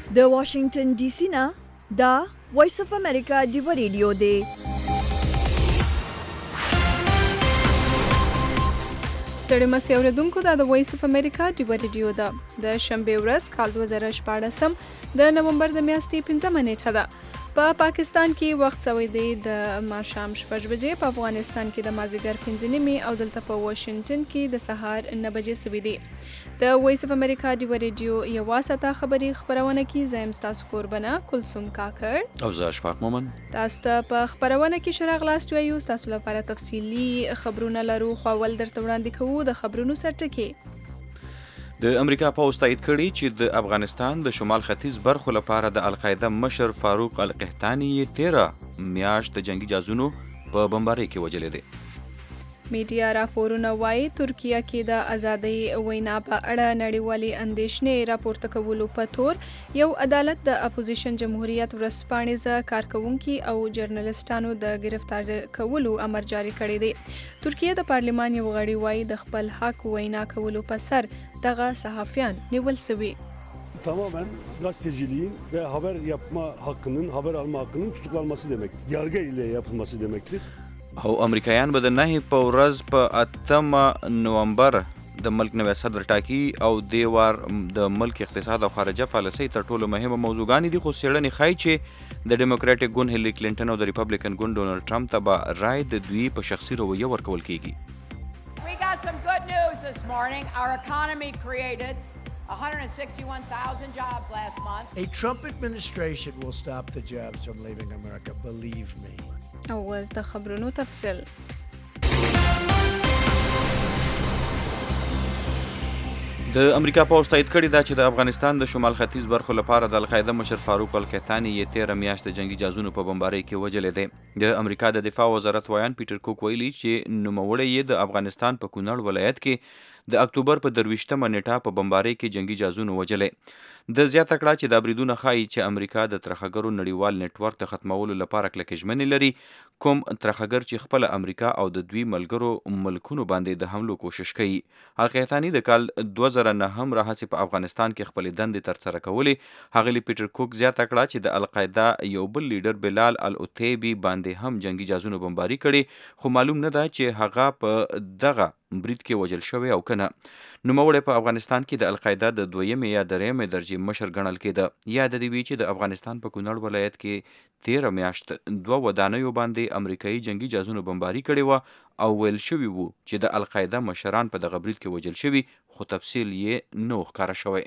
د واشنگټن ډي سي نه دا وایس اف امریکا دی ریډیو دی. ستړي مسئ اوریدونکو دا د وایس اف امریکا دی ریډیو ده. د شنبې ورځ کال 2014 د نومبر د میاشتې 5 نیټه ده. په پاکستان کې وخت سوی دی د ماښام 6 بجې، په افغانستان کې د مازدیګر 5 نیمې او دلته په واشنگټن کې د سهار 9 بجې سوي دي. د وایس اف امریکا دی ریډیو یوه ساعته خبري خبرونه کې زم تاسو قربانه کلثوم کاکړ او زه اشفاق مومن. تاسو ته په خبرونه کې شراغ لاست وایو، تاسو لپاره تفصیلی خبرونه لرو خو ول درته وړاندې کوو د خبرونو سرټکی. د امریکا پوز تایید کړي چې د افغانستان د شمال ختیځ برخو لپاره د القاعده مشر فاروق القحطاني 13 میاشت د جنگي جازونو په بمبارۍ کې وژلی دی. میډیا راپورونه وایي ترکیه کې د ازادۍ وینا په اړه نړیوالې اندېښنې راپورته کولو په تور یو عدالت د اپوزیشن جمهوریت ورځپاڼیزه کارکوونکي او جرنالستانو د گرفتار کولو امر جاری کړی دی. ترکیه د پارلمان یو غړي وایي د خپل حق وینا کولو په سر دغه صحافیان نیول شوي. Tamamen gazeteciliğin ve haber yapma hakkının, haber alma hakkının tutuklanması demek. Yargı ile yapılması demektir. او امریکایان به د 9 په ورځ په 8 نومبر د ملک نوی صدر ټاکي او دی وار د ملک اقتصاد او خارجه پالیسۍ تر ټولو مهمه موضوعګانې دي، خو څېړنې ښایي چې د ډیموکراټیک ګوند هیلری کلینټن او د ریپبلیکن ګوند ډونالډ ټرمپ ته به رای د دوی په شخصي رویه ورکول کیږي. We got some good news this morning. Our economy created 161,000 jobs last month. A Trump administration will stop the jobs from leaving America, believe me. او اوس د خبرونو تفصیل. د امریکا پوز تایید کړي دا چې د افغانستان د شمال ختیځ برخو لپاره د القاعده مشر فاروق القحطاني 13 میاشت د جنگي جازونو په بمبارۍ کې وژلی دی. د امریکا د دفاع وزارت ویان پیټر کوک ویلي چې نوموړی یې د افغانستان په کونړ ولایت کې د اکتوبر په 23 نیټه په بمبارۍ کې جنگي جازونو وژلی. د زیاته کړه چې دا بریدونه ښایي چې امریکا د ترهګرو نړیوال نیټورک د ختمولو لپاره کلکې ژمنې لري، کوم ترهګر چې خپل امریکا او د دوی ملګرو ملکونو باندې د حملو کوشش کوي. القحطاني د کال 2009 راهیسې په افغانستان کې خپلې دندې ترسره کولې. ښاغلي پیټر کوک زیاته کړه چې د القاعده یو بل لیډر بلال العتیبي باندې هم جنگي جازونو بمباري کړي، خو معلوم نه ده چې هغه په دغه برید کې وژل شوی او کنه. نوموړی په افغانستان کې د القاعده د 2 یا 3 درجې مشر ګڼل کېده. یاد دی وی چې د افغانستان په کونړ ولایت کې 13 میاشت 2 ودانیو باندې امریکایي جنگي جازونو بمباري کړې وه او ویل شوي وو چې د القاعده مشران په دغه برید کې وژل شوي، خو تفصیل یې نه ښکاره شوی.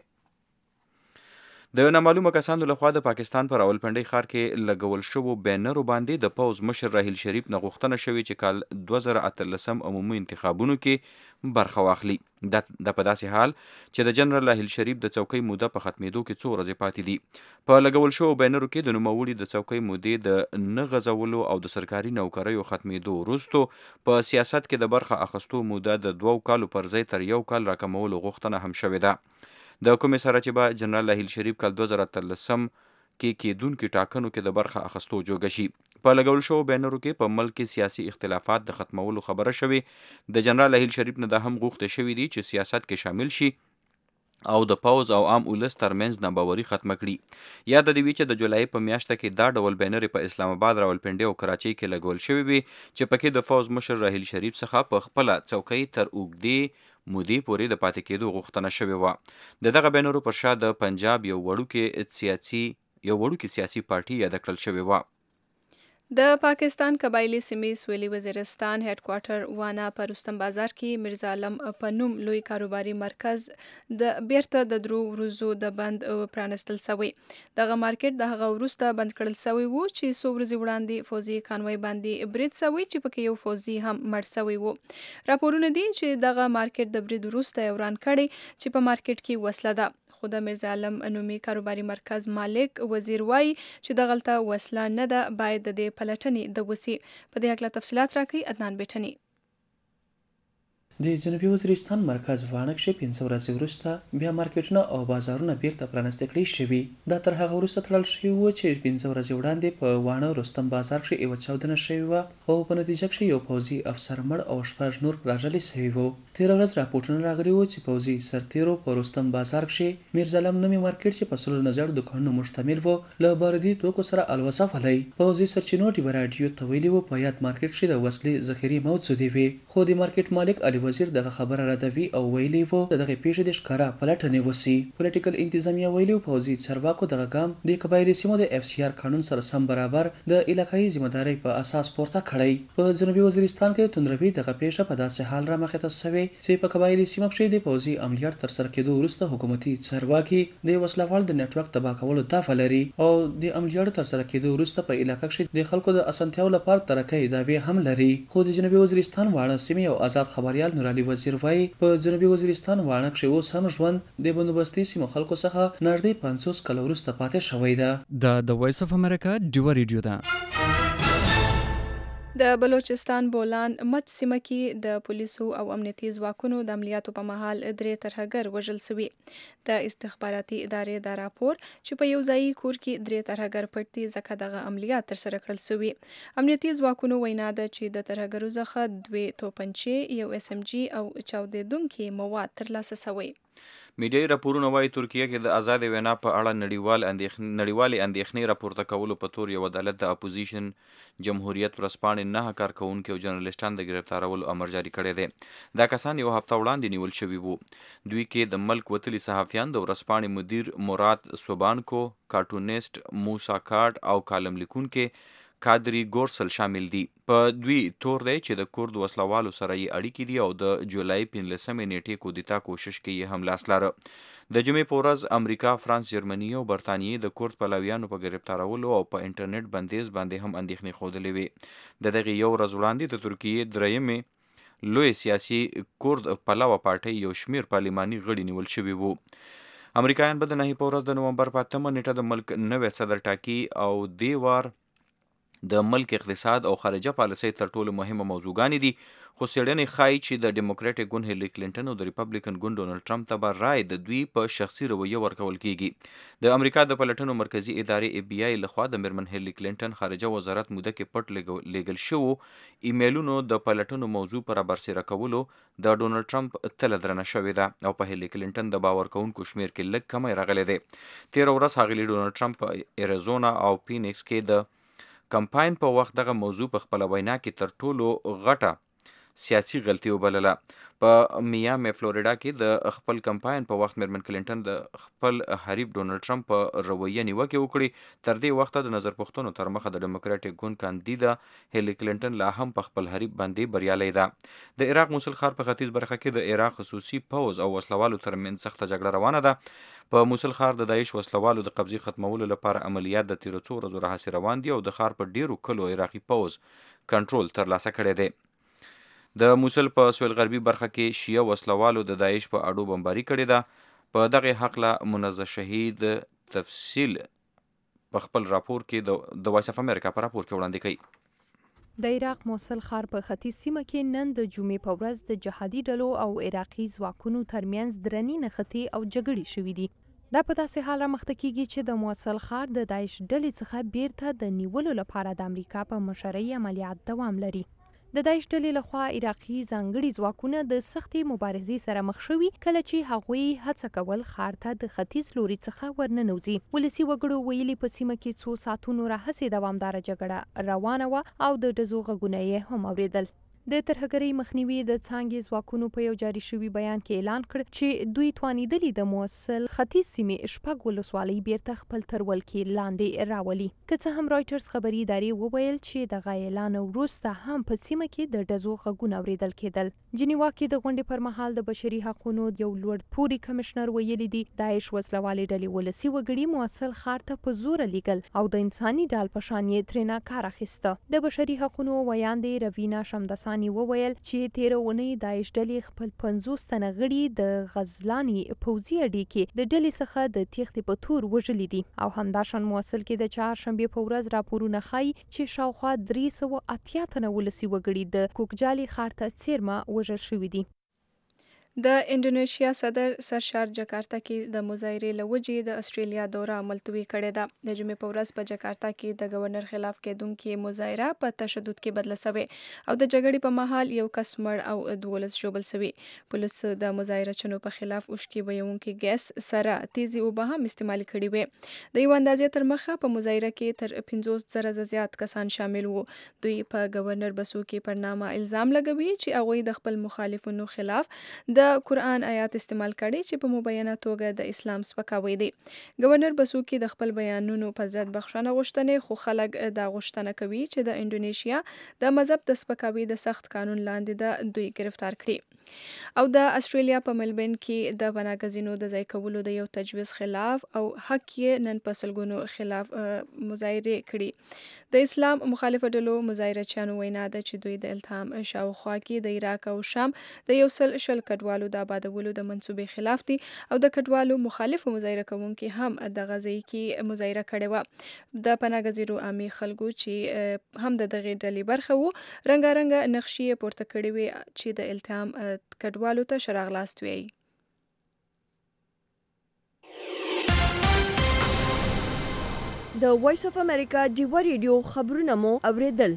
د نامعلومه کسانو لخوا د پاکستان په راولپنډۍ ښار کې لګول شوو بینرو باندې د پوز مشر راحیل شریف نه غوښتنه شوې چې کال 2018 عمومي انتخابونو کې برخه واخلي. دا په داسې حال چې د جنرال راحیل شریف د څوکۍ موده په ختمېدو کې 2 ورځې پاتې دي. په لګول شوو بینرو کې د نوموړي د څوکۍ مودې د نه غځولو او د سرکاري نوکریو ختمېدو وروستو په سیاست کې د برخه اخیستو موده د 2 کالو پر ځای تر 1 کال راکمولو غوښتنه هم شوې ده. د کومې سره چې به جنرال راحیل شریف کال 2013 کې کېدونکو ټاکنو کې د برخه اخیستو جوګه شي. په لګول شوو بینرو کې په ملک کې سیاسي اختلافات د ختمولو خبره شوې. د جنرال راحیل شریف نه د هم غوښتنه شوې دي چې سیاست کې شامل شي او د پوز او عام ولس ترمنځ ناباوري ختمه کړي. یاد دی چې د جولای په میاشت کې دا ډول بینر په اسلام آباد، راولپنډۍ او کراچۍ کې لګول شوی وي چې پکې د پوز مشر راحیل شریف څخه په خپل څوکۍ تر اوږدې مودې پورې د پاتې کېدو غوښتنه شوې وه. د دغه بینرو پر شا د پنجاب یو وړوکی سیاسي پارټي یاد کړل شوې وه. د پاکستان قبایلی سیمې سویلي وزیرستان هډ کوارټر وانا په رستم بازار کې مرزا علم په نوم لوی کاروباري مرکز د بیرته د 3 ورځو د بند پرانستل شوی. دغه مارکیټ د هغه وروسته بند کړل شوی وو چې 100 ورځې وړاندې فوزي کانوي باندې برید شوی چې پکې یو فوزي هم مړ شوی وو. راپورونه دي چې دغه مارکیټ د برید وروسته وران کړي چې په مارکیټ کې وسله ده. خو د مرزا علم نومي کاروباري مرکز مالک وزیر وایي چې دغلته وسله نه ده، باید د دې پلټنې د وسی. په دې اړه تفصيلات راکړي عدنان بیٹنی. د جنوبي وزیرستان مرکز واڼه کښې 15 ورځې وروسته بیا مارکیټونه او بازارونه بیرته پرانیستل کړي شوي. دا تر هغه وروسته تړل شوي وو چې 15 ورځې وړاندې په واڼه رستم بازار کښې یوه چاودنه شوې وه او په نتیجه کښې یو پوځي افسر مړ او 6 نور راژلي سوي وو. تېره ورځ راپورټونه راغلي وو چې پوځي سرتېرو په رستم بازار کښې میرزالم نومي مارکیټ چې په 100 نه زیات دوکانونو مشتمل وو له باردي توکو سره الوزه ولی. پوځي سرچینو ډیوه راډیو ته ویلي وو په یاد مارکیټ کښې د وسلې ذخیرې موجودې وې، خو د مارکیټ مالک علي وزیر دغه خبره ردوي او ویلي وو د دغې پیښې د ښکاره پلټنې وسي. پولیټیکل انتظامیه ویلي وو پوځي چارواکو دغه ګام د قبایلي سیمو د FCR قانون سره سم برابر د علاقایي ذمهدارۍ په اساس پورته کړی. په جنوبي وزیرستان کې توندروي دغه پیښه په داسې حال رامخته سوې چې په قبایلي سیمه کښې د پوځي عملیات ترسره کېدو وروسته حکومتي چارواکي د وسلوال د نیټورک تباه کولو دعوه لري او د عملیاتو ترسره کېدو وروسته په علاقه کښې د خلکو د اسانتیاو لپاره ترقۍ دعوې هم لري. خو د جنوبي وزیرستان واړه سیمې او آزاد خبریال نور علي وزیر وایي په جنوبي وزیرستان واڼه کښې اوس هم ژوند د بندوبستي سیمو خلکو څخه نږدې 50 کاله وروسته پاتې شوی ده. د وایس اف امریکا ډیوه ریډیو ده. د بلوچستان بولان مچ سیمه کې د پولیسو او امنیتي ځواکونو د عملیاتو په مهال 3 ترهګر وژل سوي. د استخباراتي ادارې دا راپور چې په یو ځایي کور کې 3 ترهګر پټ دي ځکه دغه عملیات ترسره کړل سوي. امنیتي ځواکونو وینا ده چې د ترهګرو څخه 2 توپنچې، یو SMG او چاودېدونکي مواد ترلاسه سوي. میډیایي راپورونه وایي ترکیه کې د آزاد وینا په اړه نړیوالې اندېښنې راپورته کولو په تور یو عدالت د اپوزیشن جمهوریت ورځپاڼې 9 کارکوونکي او جرنالستان د ګرفتارولو امر جاري کړی دی. دا کسان یو هفته وړاندې نیول شوي وو. دوی کې د ملک وتلي صحافیان د ورځپاڼې مدیر مراد سوبانکو، کارټونیسټ موسا کاټ او کالم لیکونکي کادري ګورسل شامل دي. په دوی تور دی چې د کورد وسلوالو سره یې اړیکې دي او د جولای 15 نیټې کودتا کوشش کې یې هم لاس لاره. د جمعې په ورځ امریکا، فرانس، جرمني او برطانیې د کورد پلویانو په ګرفتارولو او په انټرنیټ بندیز باندې هم اندېښنې ښودلې وې. د دغې یو ورځ وړاندې د ترکیې درېیمې لوی سیاسي کورد پلوه پارټۍ یو شمېر پارلماني غړي نیول شوي وو. امریکایان به د 9 په ورځ د نومبر په 8 نیټه د ملک نوی صدر ټاکي او دې وار د ملک اقتصاد او خارجه پالیسۍ تر ټولو مهمه موضوعګانې دي. خو څېړنې ښایي چې د ډیموکراټیک ګوند هیلري کلینټن او د ریپبلیکن ګوند ډونالډ ټرمپ ته به رای د دوی په شخصي رویه ورکول کیږي. د امریکا د پلټنو مرکزي ادارې FBI لخوا د میرمن هیلري کلینټن خارجه وزارت موده کې پټ لیږل شوو ایمیلونو د پلټنو موضوع پر برسېره کولو د ډونالډ ټرمپ تله درنه شوې ده او په هیلري کلینټن د باور کوونکو شمېر کې لږ کمی راغلی دی. 13 ورځ ښاغلي ډونالډ ټرمپ په ایریزونا او فینکس کې د کمپاین په وخت دغه موضوع په خپله وینا کې تر ټولو غټه سیاسي غلطي وبلله. په میامی فلوریډا کې د خپل کمپاین په وخت میرمن کلینټن د خپل حریف ډونالډ ټرمپ په رویه نیوکې وکړي. تر دې وخته د نظر پوښتنو تر مخه د ډیموکراټیک ګوند کاندیده هیلري کلینټن لا هم په خپل حریف باندې بریالۍ ده. د عراق موصل ښار په ختیځ برخه کې د عراق خصوصي پوځ او وسلوالو ترمنځ سخته جګړه روانه ده. په موصل ښار د داعش وسلوالو د قبضې ختمولو لپاره عملیات د تیرو څو ورځو راهیسې روان دي او د ښار په ډیرو کلو عراقي پوځ کنټرول ترلاسه کړی دی. د موصل په سویل غربي برخه کې شیعه وسلوالو د داعش په اډو بمباري کړې ده. په دغه هکله منزه شهید تفصیل په خپل راپور کې د وایس اف امریکا په راپور کې وړاندې کوي. د عراق موصل ښار په ختیځ سیمه کې نن د جمعې په ورځ د جهادي ډلو او عراقي ځواکونو ترمنځ درنې نښتې او جګړې شوې دي. دا په داسې حال رامخته کیږي چې د موصل ښار د داعش ډلې څخه بیرته د نیولو لپاره د امریکا په مشرۍ عملیات دوام لري. د داعش ډلې لخوا عراقي ځانګړي ځواکونه د سختې مبارزې سره مخ شوي کله چې هغوی هڅه کول ښار ته د ختیځ لوري څخه ورننوځي. ولسي وګړو ویلي په سیمه کې څو ساعتونو راهیسې دوامداره جګړه روانه وه او د ډزو غږونه یې هم اورېدل. د ترهګرۍ مخنیوي د څانګې ځواکونو په یو جاري شوي بیان کې اعلان کړ چې دوی توانیدلي د موصل ختیځ سیمې 6 ولسوالۍ بیرته خپل تر ولکې لاندې راولي. که څه هم رایټرز خبري ادارې وویل چې دغه اعلان وروسته هم په سیمه کې د ډزو غږونه اورېدل کېدل. جنیوا کې د غونډې پر مهال د بشري حقونو یو لوړ پوړي کمشنر ویلي دي داعش وسلوالې ډلې ولسي وګړي موصل ښار ته په زوره لیږل او د انساني ډال په شان یې ترېنه کار اخیسته. د بشري حقونو ویاندې روینا شمدسان وویل چې تیره اونۍ داعش ډلې خپل 50 تنه غړي د غزلاني پوځي اډې کې د ډلې څخه د تېښتې په تور وژلي دي او همداشان موصل کې د چهارشنبې په ورځ راپورونه ښایي چې شاوخوا 380 تنه ولسي وګړي د کوکجالي ښار ته څیرمه وژل شوي دي. د انډونیشیا صدر سرشار جکارتا کې د مظاهرې له وجې د استرالیا دوره ملتوي کړې ده. د جمعې په ورځ په جکارتا کې د گورنر خلاف کېدونکې مظاهره په تشدد کې بدله شوې او د جګړې په مهال یو کس مړ او 12 ژوبل شوي. پولیس د مظاهره چنو په خلاف اوښکې ویونکي ګیس سره تیزي اوبه هم استعمال کړي وې. د یو اندازې تر مخه په مظاهره کې تر 50,000 زیات کسان شامل وو. دوی په گورنر بسوکي پر نامه الزام لګوي چې هغوی د خپل مخالفینو خلاف د قرآن آیات استعمال کړي چې په مبینه توګه د اسلام سپکاوی دی. گورنر بسوکي د خپل بیانونو په ضد بخښنه غوښتنې، خو خلک دا غوښتنه کوي چې د انډونیشیا د مذهب د سپکاوي د سخت قانون لاندې د دوی گرفتار کړي. او د استرالیا په ملبن کې د پناهګزینو د ځای کولو د یو تجویز خلاف او حق یې نن په سلګونو خلاف مظاهرې کړي. د اسلام مخالفه ډلو مظاهره چانو وینا ده چې دوی د التهام شاوخوا کې د عراق او شام د یو سل کډوالو د آبادولو د منصوبې خلاف دي او د کډوالو مخالفو مظاهره کوونکي هم د غزې کې مظاهره کړې وه. د پناهګزینو عامي خلکو چې هم د دغې ډلې برخه وو رنګارنګه نقشې پورته کړې وې چې د التهام کډوالو ته ښه راغلاست وایي. د وایس اف امریکا ډیوا ریډیو خبرونه مو اوریدل.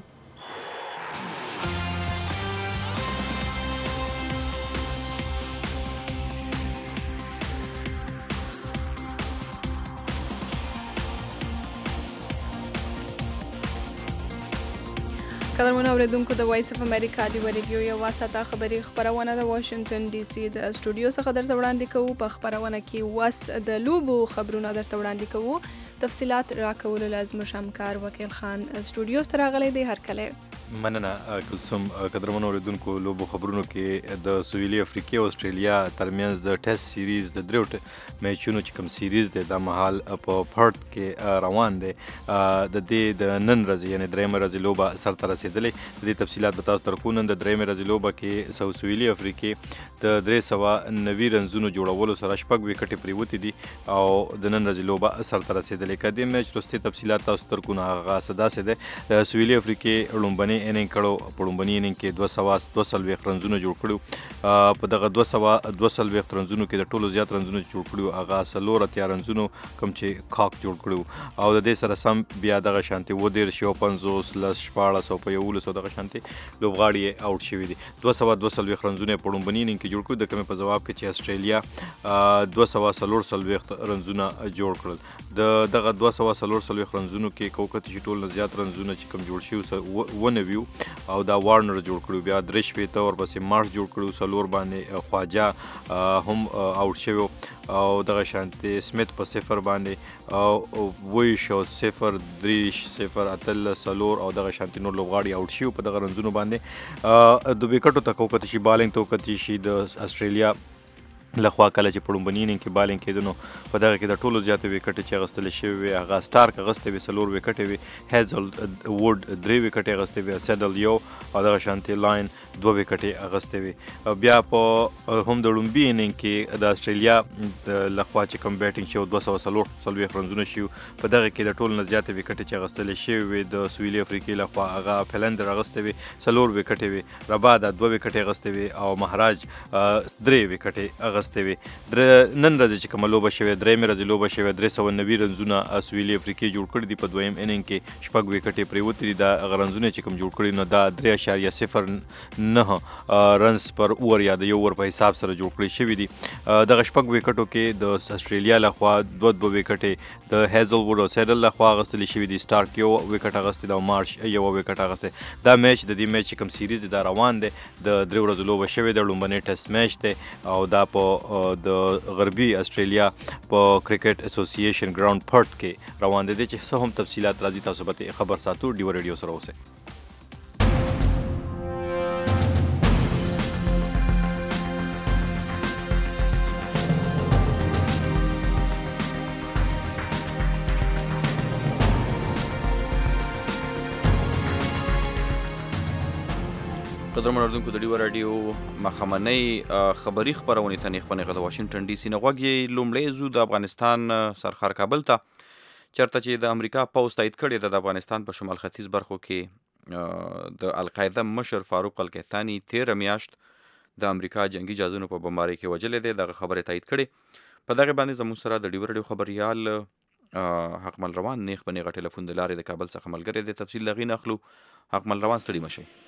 قدرمنو اوریدونکو د وایس اف امریکا ډیوا ریډیو یو واسطه خبري خبرونه د واشنگټن ډي سي د سټوډیو څخه درته وړاندې کوو. په خبرونه کې وس د لوبو خبرونه درته وړاندې کوو. تفصيلات راکولو لازم همکار وکیل خان سټوډیو ته راغلی دی. هر کله مننه کلثوم. قدرمنو اوریدونکو لوبو خبرونو کې د سویلي افریقا او استرالیا ترمنځ د ټیسټ سیریز د دریو میچونو چې کوم سیریز دی د مهال په پرت کې روان دی. د دې د نن ورځې یعنی درېمه ورځې لوبه سرته رسېدلې. د دې تفصيلات به تاسو ته درکو. نن د درېمې ورځې لوبه کې سویلي افریقا د 390 رنزونو جوړولو سره 6 وکټې پریوتې دي او د نن ورځې لوبه سرته رسېدلې. کدي میچ وروستي تفصيلات تاسو ته درکو. هغه سداسې ده د سویلي افریقا لومبني اننګ کړو. په لومبني اننګ کې 200 رنزونه جوړ کړو. په دغه 200 رنزونو کې د ټولو زیات رنزونه جوړ کړو هغه 4 رنزونو کوم چې کاک جوړ کړو او د دې سره سم بیا دغه شانتي 50 لس 14 په 11 دغه شانتي لوبغاړي آوټ شوي دي. 200 رنزونه په لومبني اننګ کې جوړ کړو. د کومې په جواب کې چې استرالیا 240 رنزونه جوړ کړل. دغه 240 رنزونو کې کوکت چې ټول زیات رنزونه چې کوم جوړ شي ونه ویو او دا وارنر جوړ کړو. بیا درش په تور بسې مارش جوړ کړو. سلور باندې خواجه هم آوټ شوی او دغه شانتي سمیت په 0 باندې او ویش او 0 دریش 0 اتل سلور او دغه شانتي نور لوبغاړي آوټ شي په دغه رنزونو باندې. د وکټو ته کوکت شي بالینګ ته کوکت شي د استرالیا لخوا کله چې پړومبني اننګ کې بالینګ کېدنو په دغه کې د ټولو زیاتې وکټې چې اغستل شوي وي هغه سټارک اغستې وي 4 وکټې وي. هیزل ووډ 3 وکټې اغستې وي. سیدل یو او دغه شانتي لاین 2 وکټې اغستې وي. بیا په هم د لومبي اننګ کې د استرالیا لخوا چې کوم بیټینګ شو 240 رنزونه شي په دغه کې د ټولو زیاتې وکټې چې اغستل شوي وي د سویلي افریقا لخوا هغه فلندر اغستې وي 4 وکټې وي. ربادا 2 وکټې اغستې وي او مهاراج 3 وکټې اغستې وي. نن ورځ چې کومه لوبه شوې درېمې ورځې لوبه شوې 390 رنزونه سویلي افریقا جوړ کړي دي. په دویم اننګ کې 6 وکټې پریوتې دي. دا رنزونه چې کوم جوړ کړي نو دا 3.09 رنز پر اور یا د یو اور په حساب سره جوړ کړي شوي دي. دغه 6 وکټو کې د استرالیا لخوا 2 وکټې د هیزل ووډ او سیدل لخوا اغستل شوي دي. سټارک یو وکټ اغستې ده او مارش یو وکټ اغستې. دا میچ د دې میچ کوم سیریز دا روان دی د 3 ورځو لوبه شوې ده. لومبنی ټیسټ میچ دی او دا په د غربي استرالیا په کرکټ اسوسییشن ګراوند پرت کې روان دي. چې څه هم تفصيلات راځي تاسو به خبر ساتو. ډیو ریډیو سره اوسئ. قدرمن اوریدونکو د ډیو رادیو مخامنۍ خبري خبرونه ته نیخپنې د واشنگټن ډي سي نه غوږی. لومړی زو د افغانستان سرخار کابل ته چرته چې د امریکا پوسټ تایید کړی د افغانستان په شمال ختیځ برخو کې د القاعده مشر فاروق القحطاني 13 میاشت د امریکا جنگي جهازونو په بمبارۍ کې وژلی دی. دغه خبرې تایید کړې. په دغه باندې زموږ سره د ډیو رادیو خبریال حقمل روان نیغ په نیغه ټلیفون د لارې د کابل څخه ملګری دی. تفصیل له هغې نه اخلو. حقمل روان ستړي مه شئ.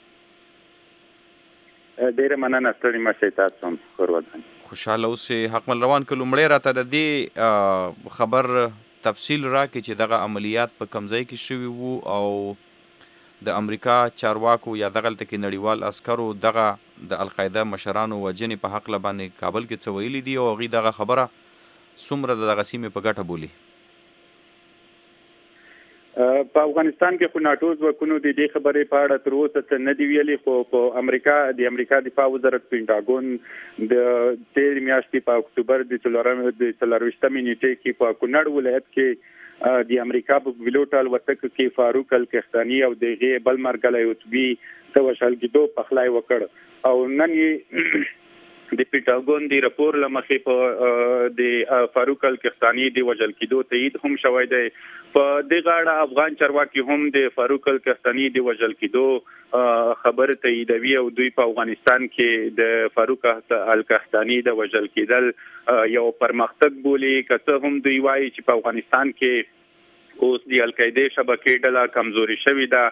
ډېره مننه، ستړي مه شئ. تاسو هم ښه خوشحاله اوسئ. حقمل روان که لومړی راته د دې خبر تفصیل راکړي چې دغه عملیات په کوم ځای کې شوي وو او د امریکا چارواکو یا دغلته کې نړیوال عسکرو دغه د القاعده مشرانو وژنې په هکله باندې کابل کې څه ویلي دي او هغوی دغه خبره څومره د دغه سیمې په ګټه بولي؟ په افغانستان کې خو ناټو ځواکونو د دې خبرې په اړه تر اوسه څه نه دي ویلي، خو په امریکا دفاع وزارت پینټاګون د تېرې میاشتې په اکتوبر د 24مې نیټې کې په کونړ ولایت کې د امریکا په پیلوټ الوتکه کې فاروق الکښتاني او د هغې بل مرګلی اتوبي د وژل کېدو پخلی وکړ او نن یې د پینټاګون د راپور له مخې په د فاروق الکښتاني د وژل کېدو تایید هم شوی دی. په دغه اړه افغان چارواکي هم د فاروق الکښتاني د وژل کېدو خبر تاییدوي او دوی په افغانستان کې د فاروق الکښتاني د وژل کېدل یو پرمختګ بولي، که څه هم دوی وایي چې په افغانستان کې اوس د القاعده شبکې ډله کمزوري شوې ده.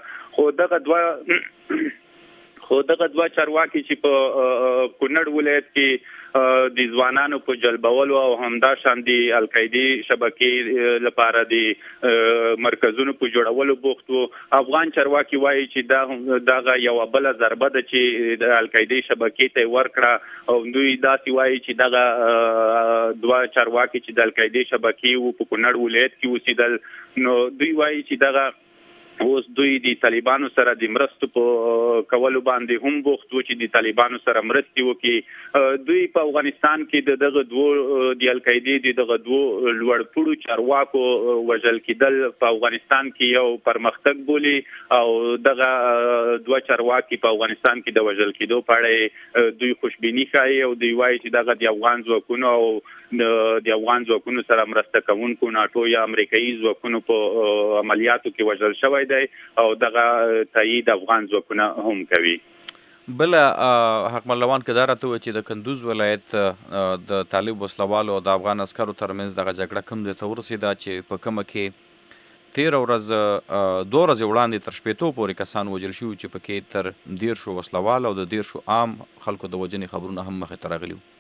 خو دغه دوه چارواکي چې په کونړ ولایت کې د ځوانانو په جلبولو او همداشان د القاعده شبکې لپاره د مرکزونو په جوړولو بوخت وو، افغان چارواکي وایي چې دغه یو بل ضربه ده چې د القاعده شبکې ته ورکړه او دوی داسې وایي چې دغه دوه چارواکي چې د القاعده شبکې وو په کونړ ولایت کې اوسېدل، نو دوی وایي چې دغه اوس دوی د طالبانو سره د مرستو په کولو باندې هم بوخت وو چې د طالبانو سره مرستې وکړي. دوی په افغانستان کې دغه دوه د القاعده دغه دوه لوړپوړو چارواکو وژل کېدل په افغانستان کې یو پرمختګ بولي او دغه دوه چارواکي په افغانستان کې د وژل کېدو په اړه دوی خوشبیني ښایي او دوی وایي چې دغه د افغان ځواکونو او د افغان ځواکونو سره مرسته کوونکو ناټو یا امریکایي ځواکونو په عملیاتو کې وژل شوی دی او دغه تایید افغان ځواکونه هم کوي. بل حقمل روان که دا راته ووایي چې د کندوز ولایت د طالب وسلوالو او د افغان عسکرو ترمنځ دغه جګړه کوم ځای ته ورسېده چې په کومه کې 13 ورځ 2 ورځې وړاندې تر 15 پورې کسان وژل شوي چې پکې تر 10 وسلوال او د 10 عام خلکو د وژنې خبرونه هم مخې ته راغلي وو.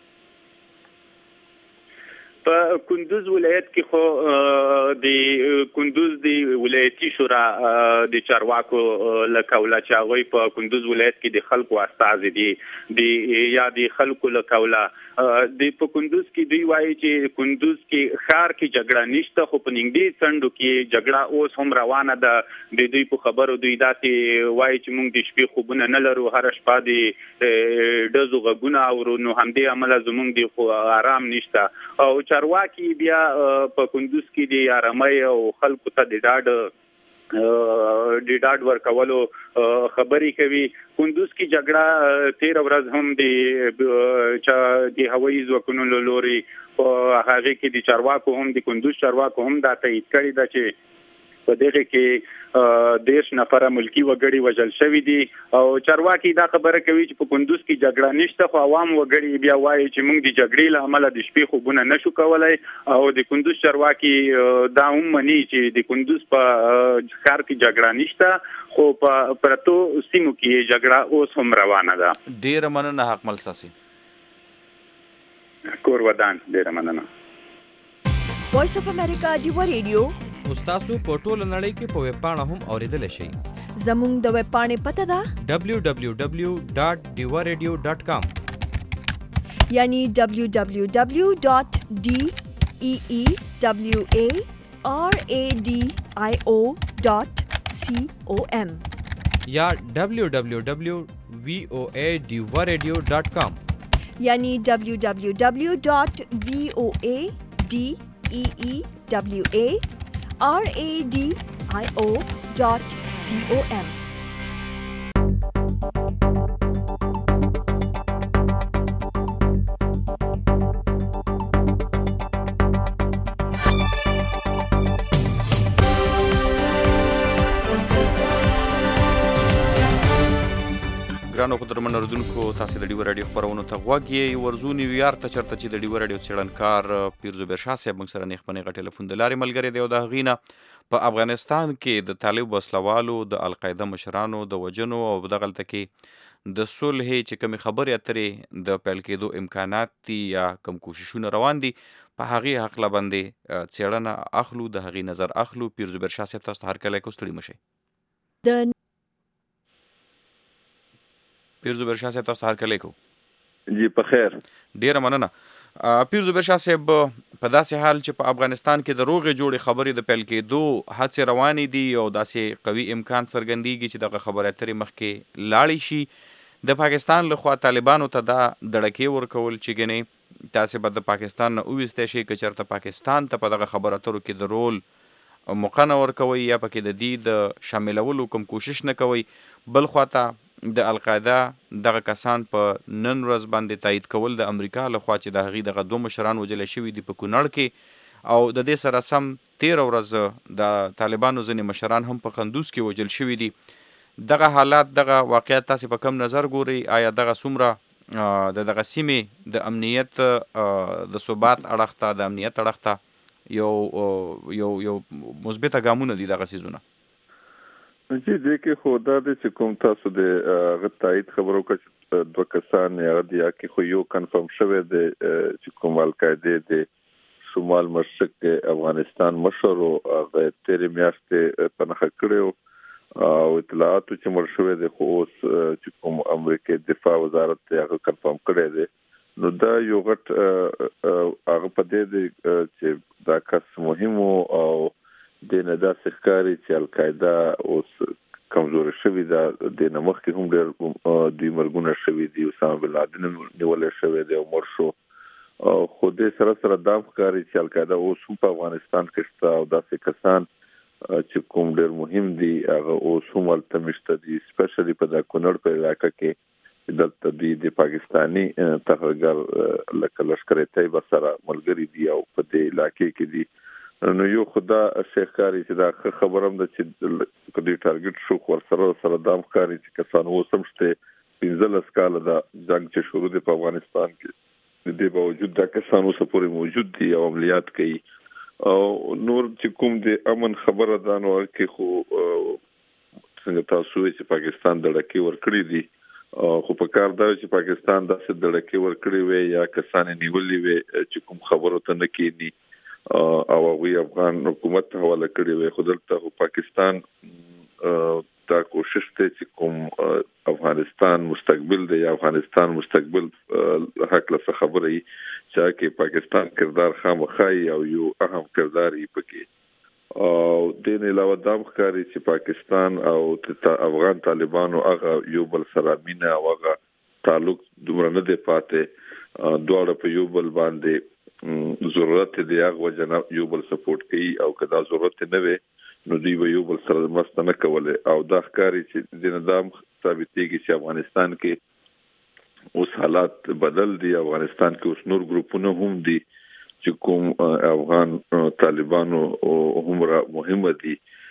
په کندوز ولایت کې خو د کندوز د ولایتي شورا د چارواکو له قوله چې هغوی په کندوز ولایت کې د خلکو استازي دي یا د خلکو له قوله په کندوز کې دوی وایي چې کندوز کې ښار کې جګړه نشته، خو په نږدې څنډو کې جګړه اوس هم روانه ده. د دوی په خبرو دوی داسې وایي چې موږ د شپې خوبونه نه لرو، هره شپه د ډزو غږونه اورو، نو همدې امله زموږ د آرام نشته. او چارواکي بیا په کندوز کې د آرامۍ او خلکو ته د ډاډ ورکولو خبرې کوي. کندوز کې جګړه 13 ورځ هم د هوایي ځواکونو له لوري په هغې کې د چارواکو هم د کندوز چارواکو هم دا تایید کړې ده چې په دغه کې 10 نفره ملکی وګړي وژل شوي دي او چارواکي دا خبره کوي چې په کندوز کې جګړه نشته، خو عوام وګړي بیا وایي چې موږ د جګړې له امله د شپې خوبونه نشو کولای. او د کندوز چارواکي دا هم مني چې د کندوز په ښار کې جګړه نشته، خو په پرتو سیمو کې جګړه اوس هم روانه ده. ډېره مننه حقمل ساسي. کور ودان. ډېره مننه. وایس اف امریکا ډیو ریډیو تاسو په ټوله نړۍ کې په ویب پاڼه هم اوریدلی شئ. زموږ د ویب پاڼې پته ده www.diwaradio.com یعنی www.deewaradio.com یا www.voadiwaradio.com یعنی www.voadiwaradio.com. ګران ګرانو قدرمن اردوونکو، تاسو د ډیو رادیو خبرونو ته غوږ یې. ورزو نیویارک ته چرته چې د ډیو رادیو څېړنکار پیر زبیر شاه صاحب موږ سره نیغ په نیغه ټلیفون د لارې ملګری دی او د هغې نه په افغانستان کې د طالب وسلوالو د القاعده مشرانو د وژنو او دغلته کې د صلحې چې کومې خبرې اترې د پیل کېدو امکانات دي یا کوم کوششونه روان دي، په هغې هکله باندې څېړنه اخلو، د هغې نظر اخلو. پیر زبیر شاه صاحب تاسو ته هرکلی کو، ستړي مه شئ. پیر زبیر شاه صاحب تاسو ته هرکلی کو. جی په خیر. ډیره مننه. پیر زبیر شاه صاحب، په داسې حال چې په افغانستان کې د روغې جوړې خبرې د پیل کېدو هڅې روانې دي او داسې قوي امکان څرګندېږي چې دغه خبرې اترې مخکې لاړې شي، د پاکستان لخوا طالبانو ته دا دړکې ورکول چې ګنې تاسې به د پاکستان نه وویستی شئ که چېرته پاکستان ته په دغه خبرو اترو کې د رول موقع نه ورکوئ یا پکې د دې د شاملولو کوم کوشش نه کوئ. بل خواته د القاعده دغه کسان په نن ورځ باندې تایید کول د امریکا لخوا چې د هغې دغه 2 مشران وژلی شوي دي په کونړ کې، او د دې سره سم 13 ورځ د طالبانو ځینې مشران هم په قندوز کې وژل شوي دي. دغه حالات، دغه واقعیت تاسې په کم نظر ګورئ؟ آیا دغه څومره د دغه سیمې د امنیت د ثبات اړخ ته، د امنیت اړخ ته یو مثبته ګامونه دي دغه څیزونه؟ جی دې کې خو دا دی چې کوم تاسو د هغه تایید خبرو که 2 کسان یا دیا کې خو یو کنفرم شوی دی چې کوم القاعده د شمال مشرق افغانستان مشر او هغه 13 میاشتې په نښه کړی او اطلاعاتو چې مړ شوی دی، خو اوس چې کوم امریکا دفاع وزارت هغه کنفرم کړی دی. نو دا یو غټ هغه په دې دی چې دا کس مهم او د نه داسې ښکاري چې القاعده اوس کمزوري شوې ده. د نه مخکې هم ډېر دوی مرګونه شوي دي، اسامه بن لادن نیولی شوی دی او مړ شو. خو دې سره سره دا ښکاري چې القاعده اوس هم په افغانستان کې شته او داسې کسان چې کوم ډېر مهم دي هغه اوس هم هلته مشته دي، سپیشلي په دا کونړ په علاقه کې دلته دوی د پاکستاني ترهګر لکه لشکر طیبه سره ملګري دي او په دې علاقې کې دي. نو یو خدا شیخ کاری چې دا خبرم ده چې کدی ټارګټ شو ورسره دام کاری چې کسان اوسم شته 15 کال دا جنگ چې شروع دی په افغانستان کې، د دې باوجود دا کسان اوس پورې موجود دي او عملیات کوي. او نور چې کوم د امن خبره ده نو کې خو څنګه تاسو چې پاکستان دړکې ورکړي دي، خو په کار دا چې پاکستان داسې دړکې ورکړي وي یا کسان نیولي وي چې کوم خبرو ته نه کېني او هغوی افغان حکومت ته حواله کړي وي. خو دلته پاکستان دا کوشش دی چې کوم افغانستان مستقبل دی یا افغانستان مستقبل حق له خبرې چې کې پاکستان کردار خامخای او یو اهم کردار یې پکې او د نه علاوه د ښکاری چې پاکستان او افغان طالبانو هغه یو بل سره مینا او هغه تعلق دومره نه دی پاتې، دواړه په یو بل باندې ضرورت دی هغه وجنه یو بل سپورټ کوي او کدا ضرورت نه وي نو دوی به یو بل سره مست نه کوله. او دا ښکاری چې د نظام ثابتېږي چې افغانستان کې اوس حالات بدل دي، افغانستان کې اوس نور ګروپونه هم دي چې کوم افغان طالبانو هم مهمه دي.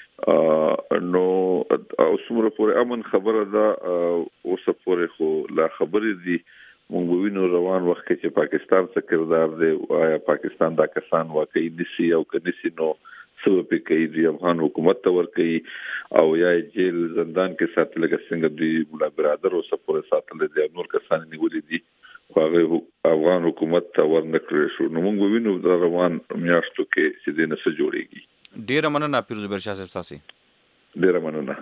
نو اوس موږ پورې امن خبره ده، اوس پورې خو لا خبرې دي. موږ وینو روان وخت کې چې پاکستان څخه کردار دی، آیا پاکستان دا کسان واقعي نسی او کنيسي نو سبب کوي دی افغان حکومت ته ور کوي او یا جیل زندان کې ساتل څنګه دی مولا برادر او سپورې ساتل دي نور کسان نیولې دي، خو هغه افغان حکومت ته ور نه کړی شو. نو موږ وینو دا روان میاشتو کې چې دې نه څه جوړيږي. ډیره مننه پیر زبیر شاه صاحب تاسو. ډیره مننه.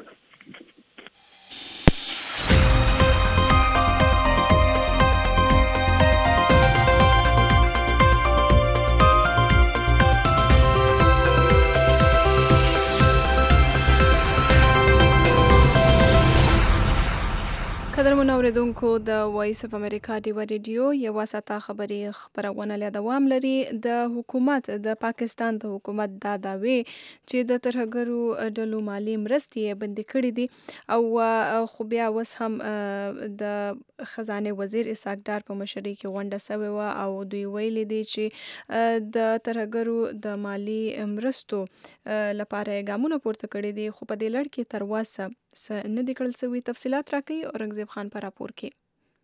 قدرمن اوریدونکو، د وایس اف امریکا ډیو ریډیو یو ساته خبري خبرونه له دوام لري. د حکومت د پاکستان د حکومت دا داوی چې د ترهګرو ډلو مالی مرستې بند کړې دي او خو بیا وس هم د خزانه وزیر اسحاق ډار په مشرۍ کې غونډه شوې وه او دوی ویلي دي چې د ترهګرو د مالی مرستو لپاره ګامونه پورته کړي دي، خو په دې لړ کې تر اوسه څه نه دي کړل شوي. تفصیلات راکوي اورنګزیب خان په راپور کې.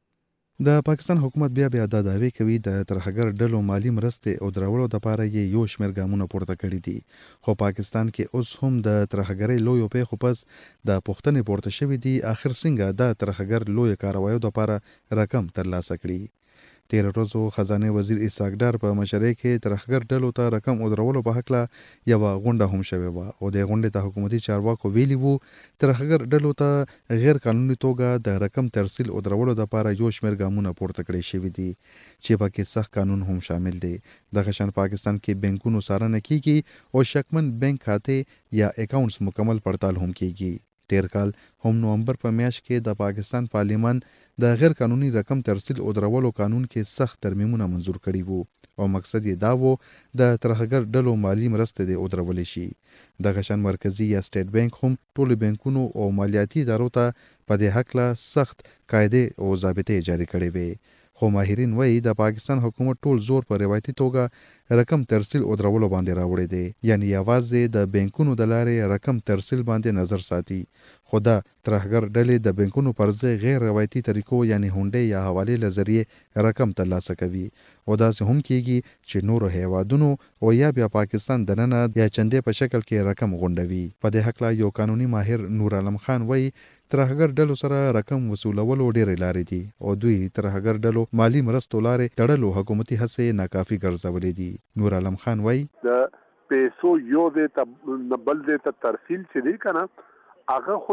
د پاکستان حکومت بیا دا دعوی کوي د ترهګر ډلو مالی مرستې او درولو لپاره یې یو شمېر ګامونه پورته کړي دي، خو پاکستان کې اوس هم د ترهګرۍ لویو پیښو پس د پوښتنې پورته شوې دي آخر څنګه د ترهګر لوی کاروایو لپاره رقم ترلاسه کړي. تیر ورځو خزانه وزیر اسحاق ډار په مشرۍ کې ترهګر ډلو ته رقم درولو په هکله یوه غونډه هم شوې وه او د غونډې ته حکومتي چارواکو ویلي وو ترهګر ډلو ته غیر قانوني توګه د رقم ترسیل درولو لپاره یو شمېر ګامونه پورته کړي شوي دي چې پکې سخت قانون هم شامل دی. دغه شان پاکستان کې بانکونو څارنه کیږي او شکمن بانک کاته یا اکاونټس مکمل پړتال هم کیږي. تیر کال هم نومبر په میاشت کې د پاکستان پارلیمان د غیر قانوني رقم ترسیل درولو قانون کې سخت ترمیمونه منظور کړي وو او مقصد یې دا و د ترهګر ډلو مالی مرستې د درولې شي. دغه شان مرکزی یا سټیټ بانک هم ټولو بانکونو او مالیاتي ادارو ته په دې هکله سخت قاعده او ضابطې جاری کړي وي، خو ماهرین وایي د پاکستان حکومت ټول زور په روایتي توګه رقم ترسیل درولو باندې راوړی دی، یعنی یوازې د بانکونو د لارې رقم ترسیل باندې نظر ساتي، خو دا ترهګر ډلې د بانکونو پر ځای غیر روایتي طریقو یعنی هونډې یا حوالې له ذریعې رقم ترلاسه کوي او داسې هم کیږي چې نورو هیوادونو او یا بیا پاکستان دننه یا چندې په شکل کې رقم غونډوي. په دې هکله یو قانوني ماهر نور عالم خان وایي ترهګر ډلو سره رقم وصولولو ډېرې لارې دي او دوی ترهګر ډلو مالی مرستو لارې تړلو حکومتي هڅې ناکافي ګرځولې دي. نور عالم خان وایي د پیسو یو د بل د ترسیل چې دی کنه هغه خو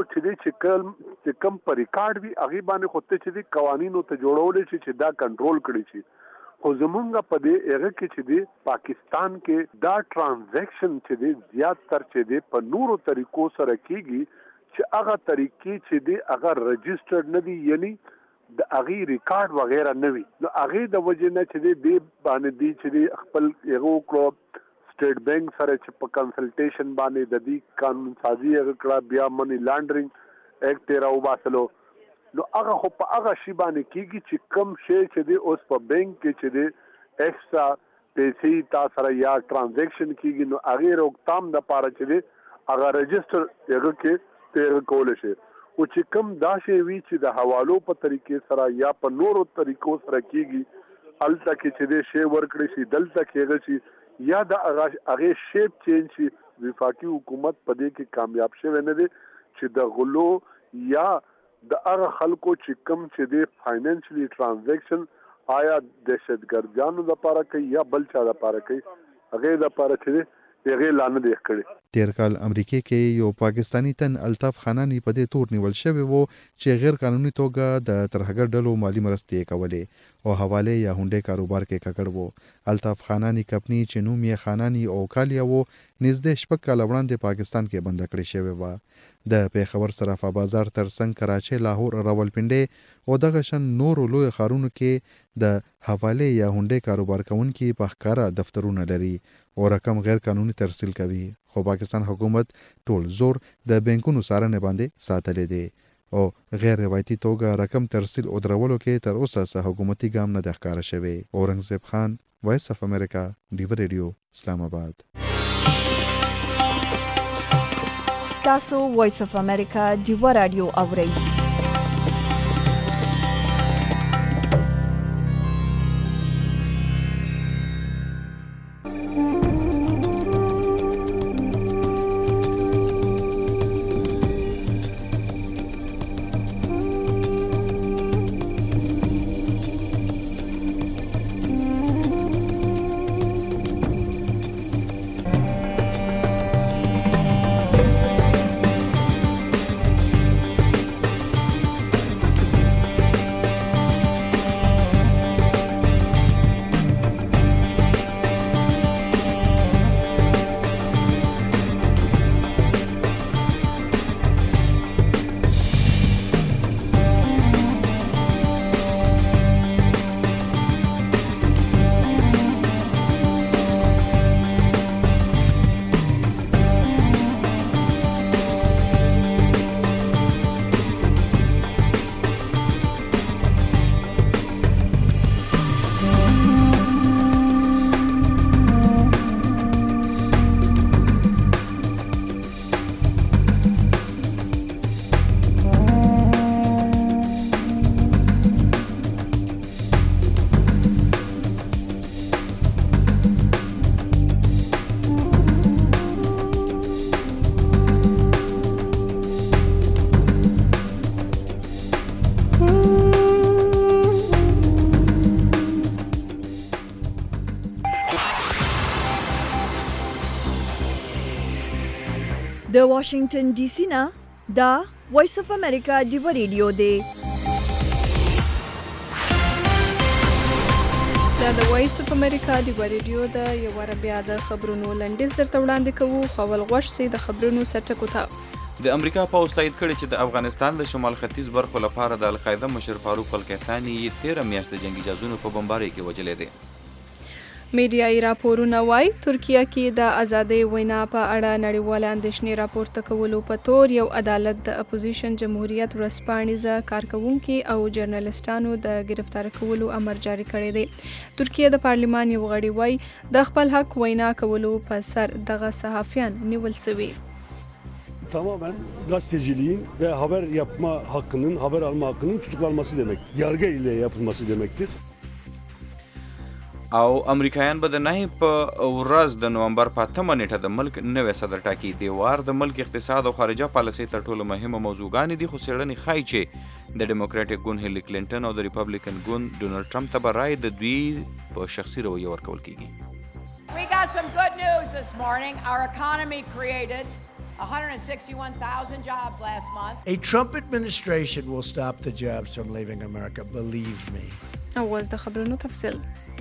چې کم پر ریکارډ وي هغه باندې خو ته چې قوانینو ته جوړول شي چې دا کنټرول کړي شي، خو زمونږ په دې هغه کې چې دی پاکستان کې دا ټرانزیکشن چې دی زیات تر چې دی په نورو طریقو سره کیږي چې هغه طریقې چې دی هغه رجسټرډ نه دي، یعنی د هغه ریکارډ وغیرہ نه وي. نو هغه د وجه نه چې دی باندې دی چې دی خپل هغه کړو سټیټ بانک سره چې په کنسلټیشن باندې د دې قانون سازي کړه، بیا منی لانډرینګ ایکټ راو باسلو. نو هغه خو په هغه شی باندې کیږي چې کم شی چې دی اوس په بانک کې چې دی ایکسټرا پیسې تا سره یا ټرانزیکشن کیږي، نو هغه روکتام د پاره چې دی هغه رجسټر هغه کې تیر کول شي. او چې کم دا شی وی چې د حوالو په طریقې سره یا په نورو طریقو سره کیږي الته کې چې دی شی ورکړي شي دلته کېږي چې یا د هغه شیپ چینج شي. وفاقي حکومت په دې کې کامیاب شوی نه دی چې د غلو یا د هغه خلکو چې کم چې دی فاینانشلی ټرانزیکشن آیا دهشتګردانو لپاره کوي یا بل چا لپاره کوي هغه لپاره چې هغه لانه دی کړی. تیر کال امریکا کې یو پاکستانی تن الطاف خانانی په دې تور نیول شوی وو چې غیر قانوني توګه د ترهګر ډلو مالی مرستې کولې او حواله یا هونډې کاروبار کې ککړ وو. الطاف خانانی کمپنی چې نوم یې خانانی او کالیا وو نږدې شپږ کاله وړاندې پاکستان کې بند کړی شوی و. د پیښور صرافه بازار ترڅنګ کراچۍ، لاهور، راولپنډۍ او دغه شان نورو لوی ښارونو کې د حواله یا هونډې کاروبار کوونکي په ښکاره دفترونه لري او رقم غیر قانوني ترسیل کوي، خو پاکستان حکومت ټول زور د بانکونو څارنې باندې ساتلی دی او غیر روایتي توګه رقم ترسیل درولو کې تر اوسه څه حکومتي ګام نه دی ښکاره شوی. اورنګزیب خان، وایس اف امریکا، ډیو ریډیو، اسلام آباد. تاسو وایس اف امریکا ډیو رادیو اورئ. د واشنگټن ډي سي نه دا وایس اف امریکا ډیو ریډیو دی. دا د وایس اف امریکا ډیو ریډیو د یو وار بیا د خبرونو لنډیز درته وړاندې کوو. خو ول غوښ سي د خبرونو سرټکو ته د امریکا پوز تایید کړی چې د افغانستان د شمال ختیځ برخو لپاره د القاعده مشر فاروق القحطاني 13 میاشت د جنگي جاسوسو په بمبارۍ کې وژلی دی. میډیایي راپورونه وایي ترکیه کې د ازادۍ وینا په اړه نړیواله اندېښنې راپورته کولو په تور یو عدالت د اپوزیشن جمهوریت ورځپاڼیزه کارکوونکي او جرنالستانو د گرفتار کولو امر جاري کړی دی. ترکیه د پارلمان یو غړي وایي د خپل حق وینا کولو په سر دغه صحافیان نیول شوي. Tamamen gazeteciliğin ve haber yapma hakkının, haber alma hakkının tutuklanması demek. Yargı ile yapılması demektir. او امریکایان به د نهي په ورځ د نومبر په 8 نیټه د ملک نوې صدر ټاکي. دیوار د ملک اقتصاد او خارجه پالیسۍ تر ټولو مهمه موضوعګانې دي، خو څېړنې ښایي چې د ډیموکراټیک ګوند هیلری کلینټن او د ریپبلیکن ګوند ډونالډ ټرمپ ته به رایې د دوی په شخصي رویه ورکول کیږي. We got some good news this morning. Our economy created 161,000 jobs last month. A Trump administration will stop the jobs from leaving America, believe me. اواز د خبرونو تفصیل.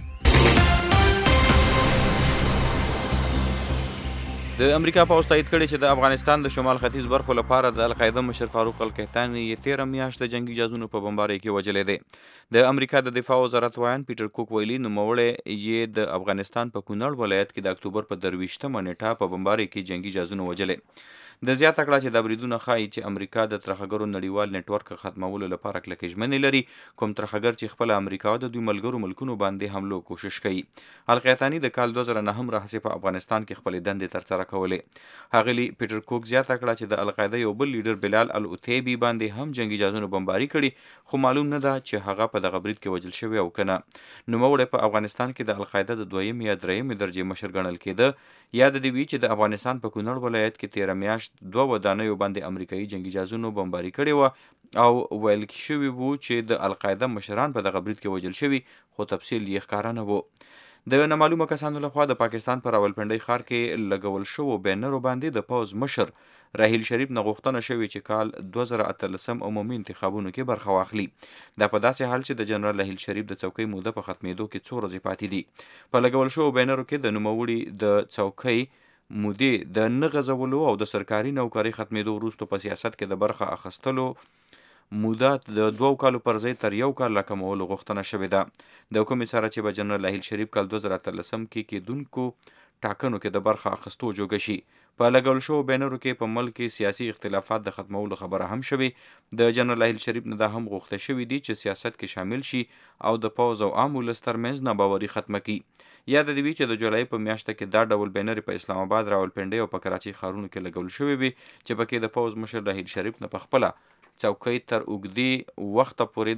د امریکا پوز تایید کړی چې د افغانستان د شمال ختیځ برخو لپاره د القاعده مشر فاروق القحطاني 13 میاشت د جنگي جاسوسو په بمبارۍ کې وژلی دی. د امریکا د دفاع وزارت وایان پیټر کوک ویلي نوموړی یې د افغانستان په کونړ ولایت کې د اکتوبر په 23مه نیټه په بمبارۍ کې جنگي جاسوس وژلی. د زیاته کړه چې د بریدونو ښایي چې امریکا د ترهګرو نړیوال نیټورک ختمولو لپاره کلکې ژمنې لري، کوم ترهګر چې خپل امریکا د دوی ملګرو ملکونو باندې حملو کوشش کوي. القحطاني د کال 2009 راهیسې په افغانستان کې خپلې دندې ترسره کولې. ښاغلي پیټر کوک زیاته کړه چې د القاعده یو بل لیډر بلال العتیبي باندې هم جنگي جاسوسو بمباري کړي، خو معلوم نه ده چې هغه په دغه برید کې وژل شوی او کنه. نوموړی په افغانستان کې د القاعده د 2م یا 3مې درجې مشر ګڼل کېده. یاد دی وی چې د افغانستان په کونړ ولایت کې 13 میاشت 2 ودانیو باندې امریکایي جنگي جاسوسو بمباري کړې و او ویل شوی وو چې د القاعده مشران په دغه برید کې وژل شوي، خو تفصیل یې ښکاره نه و. د نامعلومه کسانو لخوا د پاکستان په راولپنډۍ ښار کې لګول شوو بینرو باندې د پوز مشر راحیل شریف نه غوښتنه شوې چې کال 2018 عمومي انتخابونو کې برخه واخلي. دا په داسې حال چې د جنرال راحیل شریف د څوکۍ موده په ختمېدو کې 2 ورځې پاتې دي. په لګول شوو بینرو کې د نوموړي د څوکۍ مودې د نه غځولو او د سرکاري نوکرۍ ختمېدو وروسته په سیاست کې د برخه اخیستلو موده د 2 کالو پر ځای تر 1 کال راکمولو غوښتنه شوې ده. د حکومت سره چې به جنرال راحیل شریف کال 2018 کې کېدونکو ټاکنو کې د برخه اخیستو جوګه شي. په لګول شوو بینرو کې په ملک کې سیاسي اختلافات د ختمولو خبره هم شوې. د جنرال راحیل شریف نه دا هم غوښته شوې دي چې سیاست کې شامل شي او د پوز او عام ولس ترمنځ ناباوري ختمه کړي. یاد دی چې د جولای په میاشت کې دا ډول بینر په اسلام آباد، راولپنډۍ او په کراچۍ ښارونو کې لګول شوې وي چې پکې د پوز مشر راحیل شریف نه په خپله څوکۍ تر اوږده وخت پورې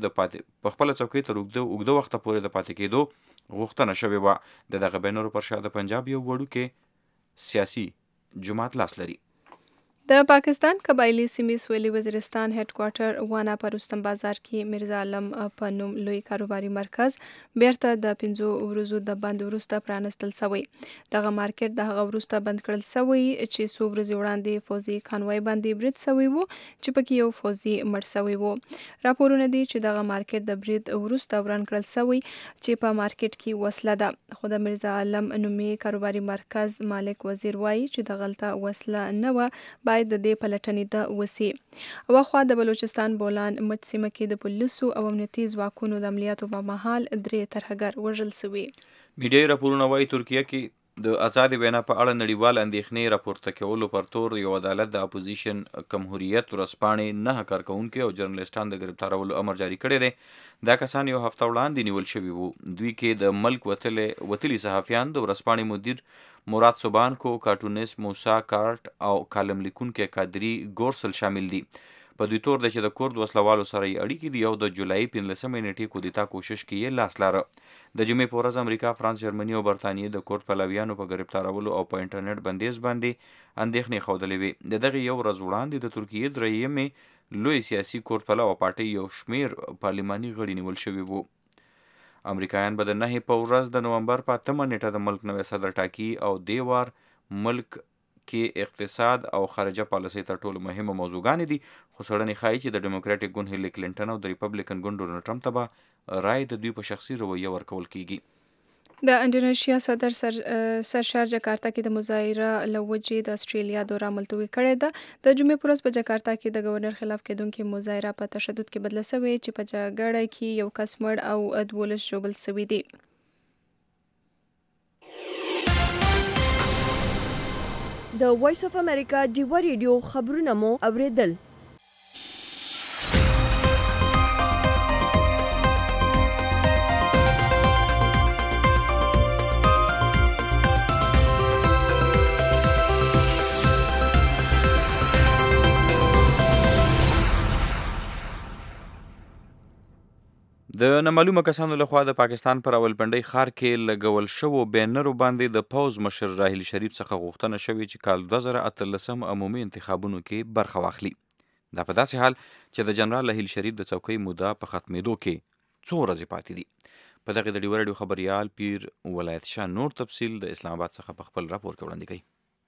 د پاتې کېدو غوښتنه شوې وه. دغه بینرو پر شا د پنجاب یو وړوکی سیاسي جماعت لاس لري. د پاکستان قبایلی سیمې سویلي وزیرستان هډ کوارټر وانا په رستم بازار کې مرزا علم په نوم لوی کاروباري مرکز بیرته د 5 ورځو د بند وروسته پرانستل شوی. دغه مارکیټ د هغه وروسته بند کړل شوی چې څو ورځې وړاندې فوزي کانوای باندې برید شوی وو چې پکې یو فوزي مړ شوی وو. راپورونه دي چې دغه مارکیټ د برید وروسته وران کړل شوی چې په مارکیټ کې وسله ده. خو د مرزا علم نومي کاروباري مرکز مالک وزیر وایي چې دغلته وسله نه و، باید د دې پلټنې د وسی. واخوا د بلوچستان بولان مټ سیمه کې د پولیسو او امنیتي ځواکونو د عملیاتو په مهال 3 ترهګر وژل شوي. میډیایي راپورونه وایي ترکیه کې د ازادي وینا په اړه نړیوال اندېښنې راپورته کولو پر تور یو عدالت د اپوزیشن جمهوریت ورځپاڼې 9 کارکوونکي او جرنالستان د گرفتارولو امر جاری کړی دی. دا کسان یو هفته وړاندې نیول شوي وو. دوی کې د ملک وتلي صحافیان، د ورځپاڼې مدیر مراد سوبانکو، کارټونیست موسی کارټ او کالم لیکونکی قادری ګورسل شامل دي. په دوی تور ده چې د کورد وسلوالو سره یې اړیکې دي او د جولای 15 نیټې کودتا کوشش کې یې لاس لاره. د جمعې په ورځ امریکا، فرانس، جرمني او برتانیې د کورد پلویانو په گرفتارولو او په انټرنیټ بندیز باندې اندېښنې ښودلې وې. د دغې یو ورځ وړاندې د ترکیې 3مې لوی سیاسي کورد پلوه پارټۍ یو شمیر پارلماني غړي نیول شوي وو. امریکایان به د 9 په ورځ د نومبر په 8 نیټه د ملک نوې صدر ټاکي او دیوار ملک کې اقتصاد او خارجه پالیسۍ تر ټولو مهمه موضوعګانې دي، خو څېړنې ښایي چې د ډیموکراټیک ګوند هیلي کلینټن او د ریپبلیکن ګوند ډونالډ ټرمپ ته به رای د دوی په شخصي رویه ورکول کیږي. د انډونیشیا صدر سرشار جکارتا کې د مظاهره له وجې د استرالیا دوره ملتوي کړې ده. د جمعې په ورځ په جکارتا کې د گورنر خلاف کېدونکې مظاهره په تشدد کې بدله شوې چې په جګړه کې یو کس مړ او 12 ژوبل شوي دي. د وایس اف امریکا ډیوا ریډیو خبرونه مو اوریدل. د نامعلومه کسانو لخوا د پاکستان پر راولپنډۍ ښار کې لګول شوو بینرو باندې د پوځ مشر راحیل شریف څخه غوښتنه شوې چې کال 2018 عمومي انتخابونو کې برخه واخلي. دا په داسې حال چې د جنرال راحیل شریف د څوکۍ موده په ختمېدو کې څو ورځې پاتې دي. په دغه د ډیوا راډیو خبریال پیر ولایت شاه نور تفصیل د اسلام آباد څخه په خپل راپور کې وړاندې کوي.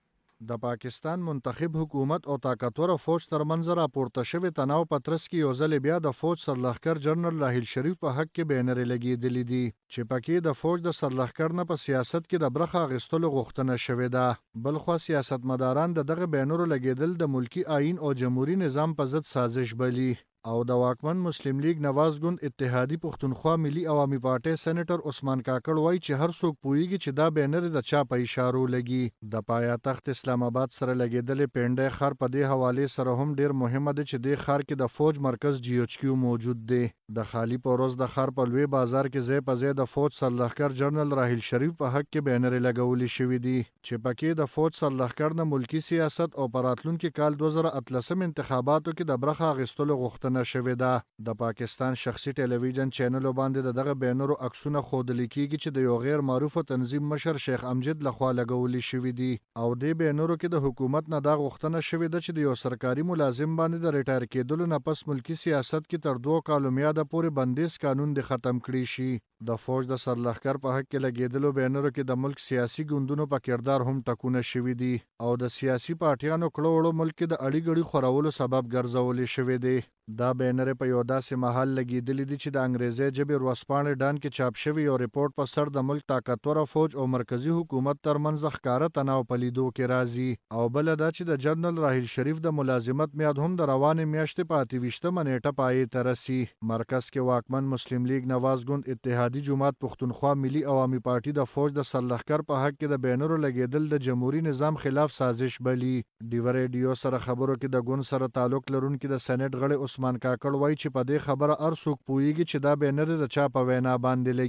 د پاکستان منتخب حکومت او طاقتور فوج ترمنځ راپورته شوی تناو په ترڅ کې یو ځل بیا د فوج سرلښکر جنرال راحیل شریف په حق کې بینرې لګېدلې دي چې پکې د فوج د سرلښکر نه په سیاست کې د برخه اخیستلو غوښتنه شوې ده. بلخوا سیاستمداران د دغه بینرو لګېدل د ملکی آئین او جمهوریت نظام په ضد سازش بلي او د واکمن مسلم لیگ نواز ګوند اتحادی پښتونخوا ملي عوامي پارټۍ سېنیټر عثمان کاکړ وایي چې هر څوک پوهیږي چې دا بینر د چا په اشارو لګي. د پایتخت اسلام آباد سره لګېدلې پنډۍ ښار په دې حوالې سره هم ډیر مهمه ده چې د ښار کې د فوج مرکز GHQ موجود دی. د خالی په ورځ د ښار په لوی بازار کې ځای په ځای د فوج سرلښکر جنرال راحیل شریف په حق کې بینرې لګولې شوې دي چې پکې د فوج سرلښکر نه ملکی سیاست او په راتلونکي کال 2018 انتخاباتو کې د برخه اخیستلو غوښتنه شوې ده. د پاکستان شخصي ټلویزیون چینلو باندې دغه بینرو عکسونه ښودل کیږي چې د یو غیر معروف تنظیم مشر شیخ امجد لخوا لګولې شوې دي او د بینرو کې د حکومت نه دا غوښتنه شوې ده چې د یو سرکاري ملازم باندې د ریټایر کېدلو نه پس ملکی سیاست کې تر 2 کالو میاده پورې بندیز قانون د ختم کړی شي. د فوج د سرلښکر په حق کې لګېدلو بینرو کې د ملک سیاسي ګوندونو په کردار هم ټکونه شوي دي او د سیاسي پارټیانو کړو وړو ملک کې د اړي ګړي خورولو سبب ګرځولې شوې دي. دا بینر په یو داسې محل لګېدلې دي چې د انګریزي ژبې ورځپاڼې ډان کې چاپ شوی یو ریپورت په سر د ملک طاقتور فوج او مرکزی حکومت ترمنځ ښکاره تناو په لیدو کې راځي او بل دا چې د جنرال راحیل شریف د ملازمت میاد هم د روانې میاشتې په 28 نیټه پای ته رسي. مرکز کې واکمن مسلم لیگ نواز ګوند اتحادی جماعت پښتونخوا ملي عوامي پارټي د فوج د سرلښکر په حق کې د بینرو لګېدل د جمهوریت نظام خلاف سازش بلي. ډیوا ریډیو سره خبرو کې د ګوند سره تعلق لرونکي د سېنات غړي عثمان کاکړ وایي چې په دې خبره هر څوک پوهیږي چې دا بینر د چا په وینا باندې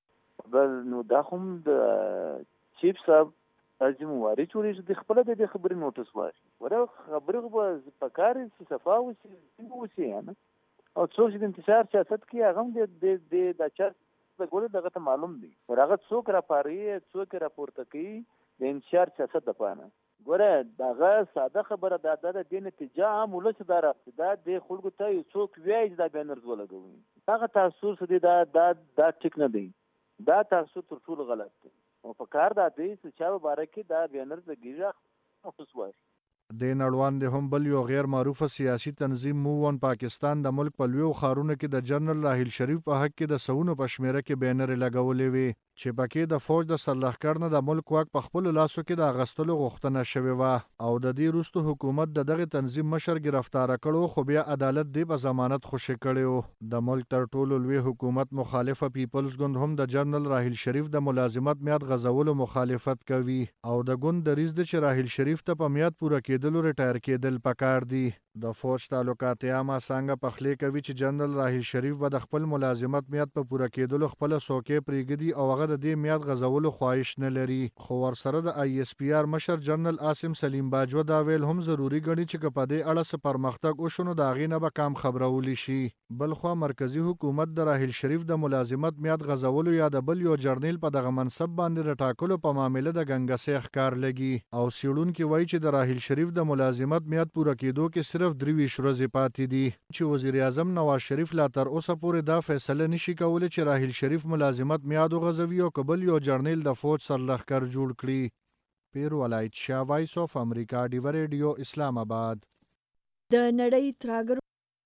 لګي. نو دا هم د چیف صاحب ذمہواری جوړیږي د خپل د خبرې نوټس واخلي ورته خبرې په کار چې صفا وسی نه او څوک چې د انتشار سیاست کې هغه د چا د ګول دغه ته معلوم دي ورغه څوک را پاري څوک راپورته کوي د انتشار سیاست د پانه ګوره دغه ساده خبره د دې نتیجه عام ولس دا د خلکو ته یو څوک وایي دا بینر ولګوي هغه تاسو سره دا ټیک نه دی دا تاسو تر ټولو غلط دی او په کار دا دی چې چا مبارکي دا بینر د ګیژه خصوص وایي. د نړوان د هم بل یو غیر معروفه سیاسي تنظیم موون پاکستان د ملک په لویو ښارونو کې د جنرال راحیل شریف په حق کې د سونو په شمیره کې بینرې لګولې وي چې پکې د فوج د سرلښکر نه د ملک واک په خپل لاسو کې د اغستلو غوښتنه شوې وه او د دې وروسته حکومت د دغه تنظیم مشر گرفتار کړو خو بیا عدالت دی په ضمانت خوشی کړو. د ملک تر ټولو لوی حکومت مخالفه پیپلز ګوند هم د جنرال راحیل شریف د ملازمت میاد غزولو مخالفت کوي او د ګوند دریځ دی چې راحیل شریف ته په میاد پوره کېدلو ریټایر کېدل پکار دي. د فوج تعلقات عامه څنګه پخلی کوي چې جنرال راحیل شریف به د خپل ملازمت میاد په پوره کېدلو خپل سوکې پریږدي او هغه د دې میاد غزولو خواهش نه لري خو ورسره د ISPR مشر جنرال عاصم سلیم باجوه دا ویل هم ضروری ګڼي چې په دې اړه څه پرمختګ وشو نو د هغې نه به کام خبرولی شي. بلخوا مرکزی حکومت د راحیل شریف د ملازمت میاد غزولو یا د بل یو جرنیل په دغه منصب باندې رټاکلو په معامله د ګنګسۍ ښکار لګي او څېړونکي وایي چې د راحیل شریف د ملازمت میاد پوره کېدو کې صرف 23 ورځې پاتې دي چې وزیر اعظم نواز شریف لا تر اوسه پورې دا فیصله نشي کولی چې راحیل شریف ملازمت میاد وغځوي او که بل یو جرنیل د فوج سرلښکر جوړ کړي. پیر ولایت شاه، وایس اف امریکا ډیو ریډیو اسلام آباد. د نړۍ ترهګرو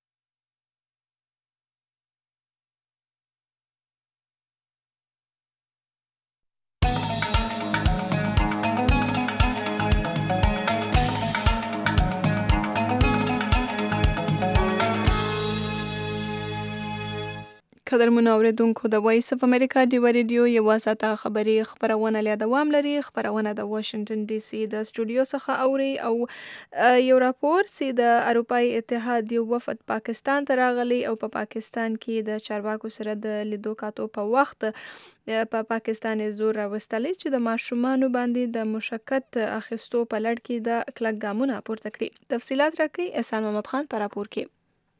قدرمنو اوریدونکو، د وایس اف امریکا ډیو ریډیو یوه ساعته خبري خبرونه له دوام لري. خبرونه د واشنگټن ډي سي د سټوډیو څخه اوري او یو راپور چې د اروپای اتحاد یو وفد پاکستان ته راغلی او په پاکستان کې د چارواکو سره د لیدو کاتو په وخت په پاکستان زور راوستلی چې د ماشومانو باندې د مشقت اخیستو په لړ کې د کلک ګامونه پورته کړي. تفصیلات راکوي احسان محمد خان په راپور کې.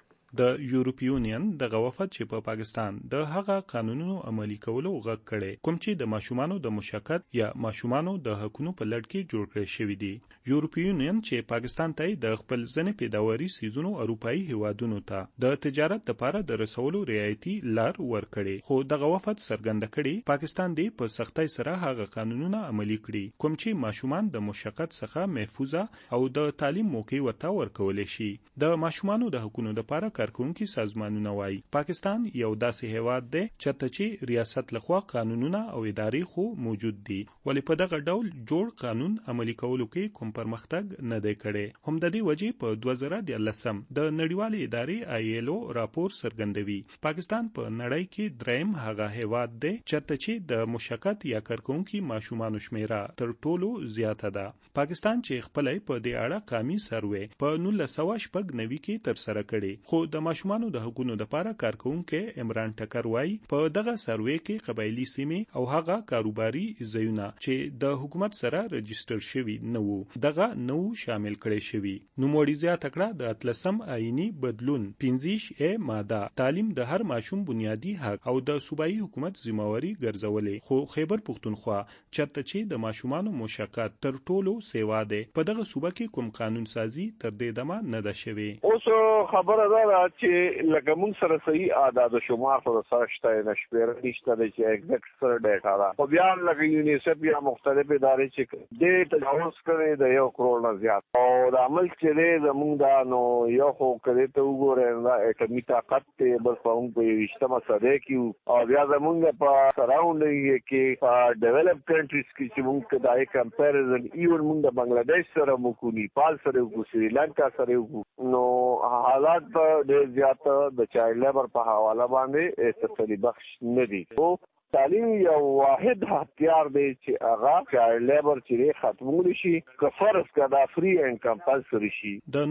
د یورپی یونین د غوافت چې په پاکستان د هغه قانونونو عملی کولو غږ کړي کوم چې د ماشومانو د مشقت یا ماشومانو د حقوقو په لړ کې جوړ کړي شوی دی. یورپی یونین چې پاکستان ته د خپل ځنې پیداواري سیزونو اروپאי هیوادونو ته د تجارت لپاره د رسولو رعایتي لار ورکړي، خو د غوافت څرګنده کړي پاکستان دی په سختۍ سره هغه قانونونه عملی کړي کوم چې ماشومان د مشقت څخه محفوظه او د تعلیم موقع ورته ورکول شي. د ماشومانو د حقوقو لپاره کارکونکي سازمانونه وایي پاکستان یو داسې هیواد دی چې ریاست لخوا قانونونه او ادارې خو موجود دي، ولی په دغه ډول جوړ قانون عملی کولو کې کوم پرمختګ نه دی کړی. هم د دې وجې په 2013 د نړیوالې ادارې ILO راپور څرګندوي پاکستان په نړۍ کې دریم هغه هیواد دی چې د مشقت یا کارکونکي ماشومانو شمیره تر ټولو زیاته ده. پاکستان چې خپلې په دې اړه قومي سروې په 1996 کې تر سره کړي، خو د ماشومانو د حقوقو لپاره کارکونکي عمران ټکر وایي په دغه سروې کې قبایلی سیمې او هغه کاروباري ځایونه چې د حکومت سره رجستر شوي نه وو دغه نو شامل کړي شوي. نوموړي زیاته کړه د 13 آئینی بدلون 15 ماده تعلیم د هر ماشوم بنیادی حق او د صوبایي حکومت ذمہواری ګرځولې، خو خیبر پختونخوا چې د ماشومانو مشقت تر ټولو سیوا ده په دغه صوبه کې کوم قانون سازي تر دې دمه نه ده شوی. اوس خبره ده چې لکه موږ سره صحیح اعداد و شمار خو سره شته نشپیر نشته چې ایگزیکټ سره ډیټا ده، خو بیا لکه یونیسف یا مختلف ادارې چې دې تجاوز کړي د 1 کروڑ نه زیات او د عمل چې دې زموږ دا نو یو خو کړي ته وګورئ دا اټمی طاقت ته بس په موږ په وشتمه سره کې او بیا زموږ په سراوندینګ کې په ډیولپ کنټریز کې چې موږ دا یې کمپیریزن ایون موږ د بنگلاديش سره موږ نیپال سره وګورو سریلانکا سره وګورو نو حالات ډېر زیات د چایلډ لیبر په حواله باندې تسلی بخش نه دي. او تعلیم یو واحد هتیار دی چې هغه چایلډ لیبر چې ختمول شي که فرض کړه فری اینڈ کمپلسری شي. د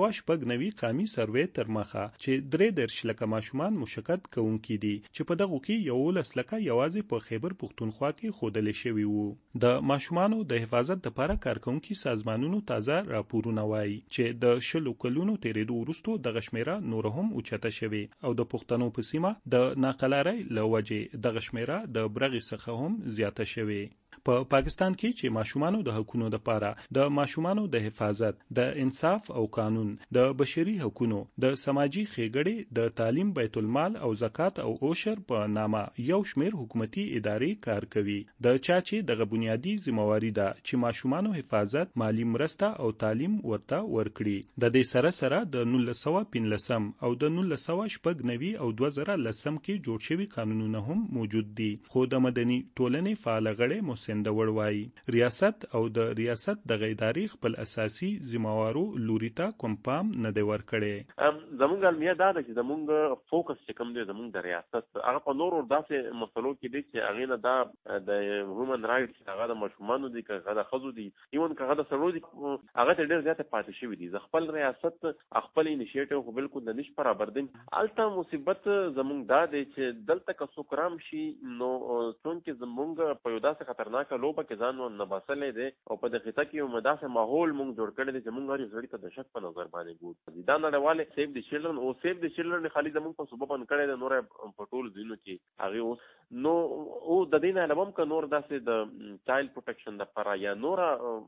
1990 قومي سروې تر مخه چې 3 لکه ماشومان مشقت کوونکي دي چې په دغه کې 11 لکه یوازې په خیبر پختونخوا کې خودل شوی وو. د ماشومانو د حفاظت لپاره کارکونکي سازمانونو تازه راپورونه وایي چې د 10 کلونو تیریدو وروسته د غشمیره نور هم اوچته شوی او د پښتنو په سیمه د ناقلارۍ لوجه د غشمیره د برغي څخه هم زیاته شوی. په پاکستان کې چې ماشومانو د حقوقو لپاره د ماشومانو د حفاظت، د انصاف او قانون، د بشري حقوقو، د سماجی ښېګړې، د تعلیم، بیت المال او زکات او عشر په نامه یو شمیر حکومتي ادارې کار کوي. د چا چې دغه بنیادی ذمہواری ده چې ماشومانو حفاظت، مالی مرسته او تعلیم ورته ورکړي. د دې سره سره د 1915 او د 1990 او 2010 کې جوړ شوي قانونونه هم موجود دي، خو د مدني ټولنې فعال غړي سندور وایي ریاست او د ریاست د غیداری خپل اساسي ذمہوارو لوري ته کوم پام نه دی ورکړي. زمونږ المیه دا ده چې زمونږ فوکس چې کوم دی زمونږ د ریاست هغه په نورو داسې مسلو کې دی چې هغه نه دا د هیومن رائټس هغه د ماشومانو دي که هغه د ښځو دي ایون که هغه د سړو دي هغه ته ډېر زیاته پاتې شوي دي. خپل ریاست خپل انیشیټیو خو بالکل د نش برابر دی. الته مصیبت زمونږ دا دی چې دلته که څوک رام شي نو څونکې زمونږ په یو داسې خطرناک لوبه کې ځان ونه باسلې دي او په دغه خطه کې یو مداسه ماحول مونږ جوړ کړی دی چې مونږ هر ځړی ته د شک په نظر باندې ګورو. دا نړیواله سیف دی چلډرن او سیف دی چلډرن خالي زمونږ په صوبه باندې کړی دی نور په ټول ځینو کې هغه اوس نو او د دې نه علاوه که نور داسې د چایلډ پروټیکشن لپاره یا نور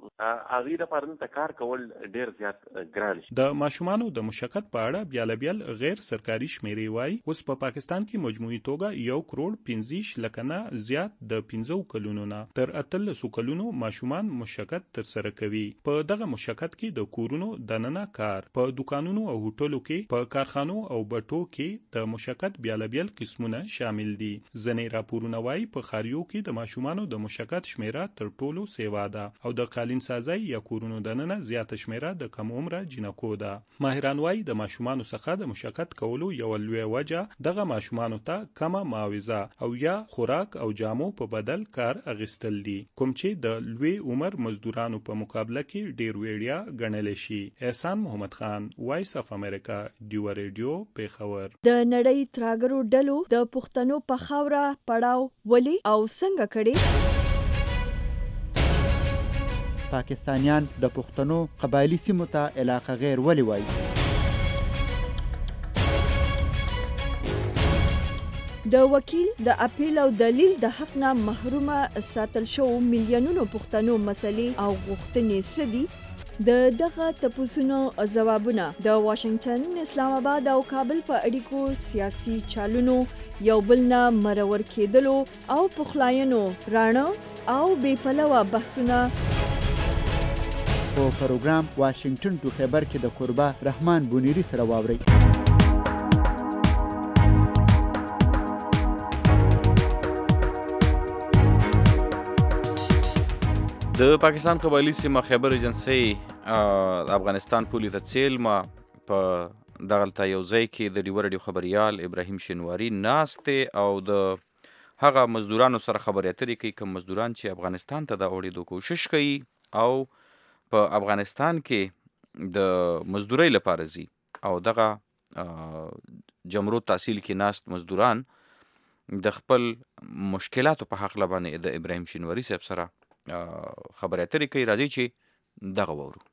هغه لپاره ته کار کول ډیر زیات ګران شي. د ماشومانو د مشقت په اړه بیل غیر سرکاري شمیرې وایي اوس په پاکستان کې مجموعي توګه 1 کروڑ 15 لک نه زیات د 15 کلونو نه تر 13 کلونو ماشومان مشقت ترسره کوي. په دغه مشقت کې د کورونو دننه کار، په دکانونو او هوټلو کې، په کارخانو او بټو کې د مشقت بیلابیل قسمونه شامل دي. ځینې راپورونه وایي په ښاریو کې د ماشومانو د مشقت شمیره تر ټولو سیوا ده او د قالین سازۍ یا کورونو دننه زیاته شمیره د کم عمره جنکو ده. ماهران وایي د ماشومانو څخه د مشقت کولو یو لویه وجه دغه ماشومانو ته کمه معاوضه او یا خوراک او جامو په بدل کار اغوستل دي، کوم چې د لوی عمر مزدورانو په مقابله کې ډیر وړیا ګڼل شي. احسان محمد خان، وایس اف امریکا، ډیو ریډیو، پیښور. د نړۍ تراګرو ډلو د پښتنو په خاوره پړاو ولې او څنګه کړي؟ پاکستانیان د پښتنو قبایلی سیمو ته علاقه غیر ولې وایي؟ د وکیل د اپیل او دلیل د حق نه محرومه ساتل شو میلیونونو پښتنو مسلې او غوښتنې سدي. د دغه تپوسونو ځوابونه د واشنگټن، اسلام آباد او کابل په اړیکو سیاسي چالونو یو بل نه مرور کېدلو او پخلاینو راڼه او بې پلوه بحثونه په پروګرام واشنگټن ټو خیبر کې د قربا رحمان بونیری سره واورئ. د پاکستان قبایلی سیمه خیبر ایجنسۍ افغانستان پولې ته څیلمه په دغلته یو ځای کې د ډیو ریډیو خبریال ابراهیم شینواري ناستې او د هغه مزدورانو سره خبرې اترې کوي، کوم مزدوران چې افغانستان ته د اوړېدو کوشش کوي او په افغانستان کې د مزدورۍ لپاره ځي او دغه جمرو تحصیل کې ناست مزدوران د خپل مشکلاتو په حق باندې د ابراهیم شینواري صاحب سره خبرې اترې کوي. راځي چې دغه وورو.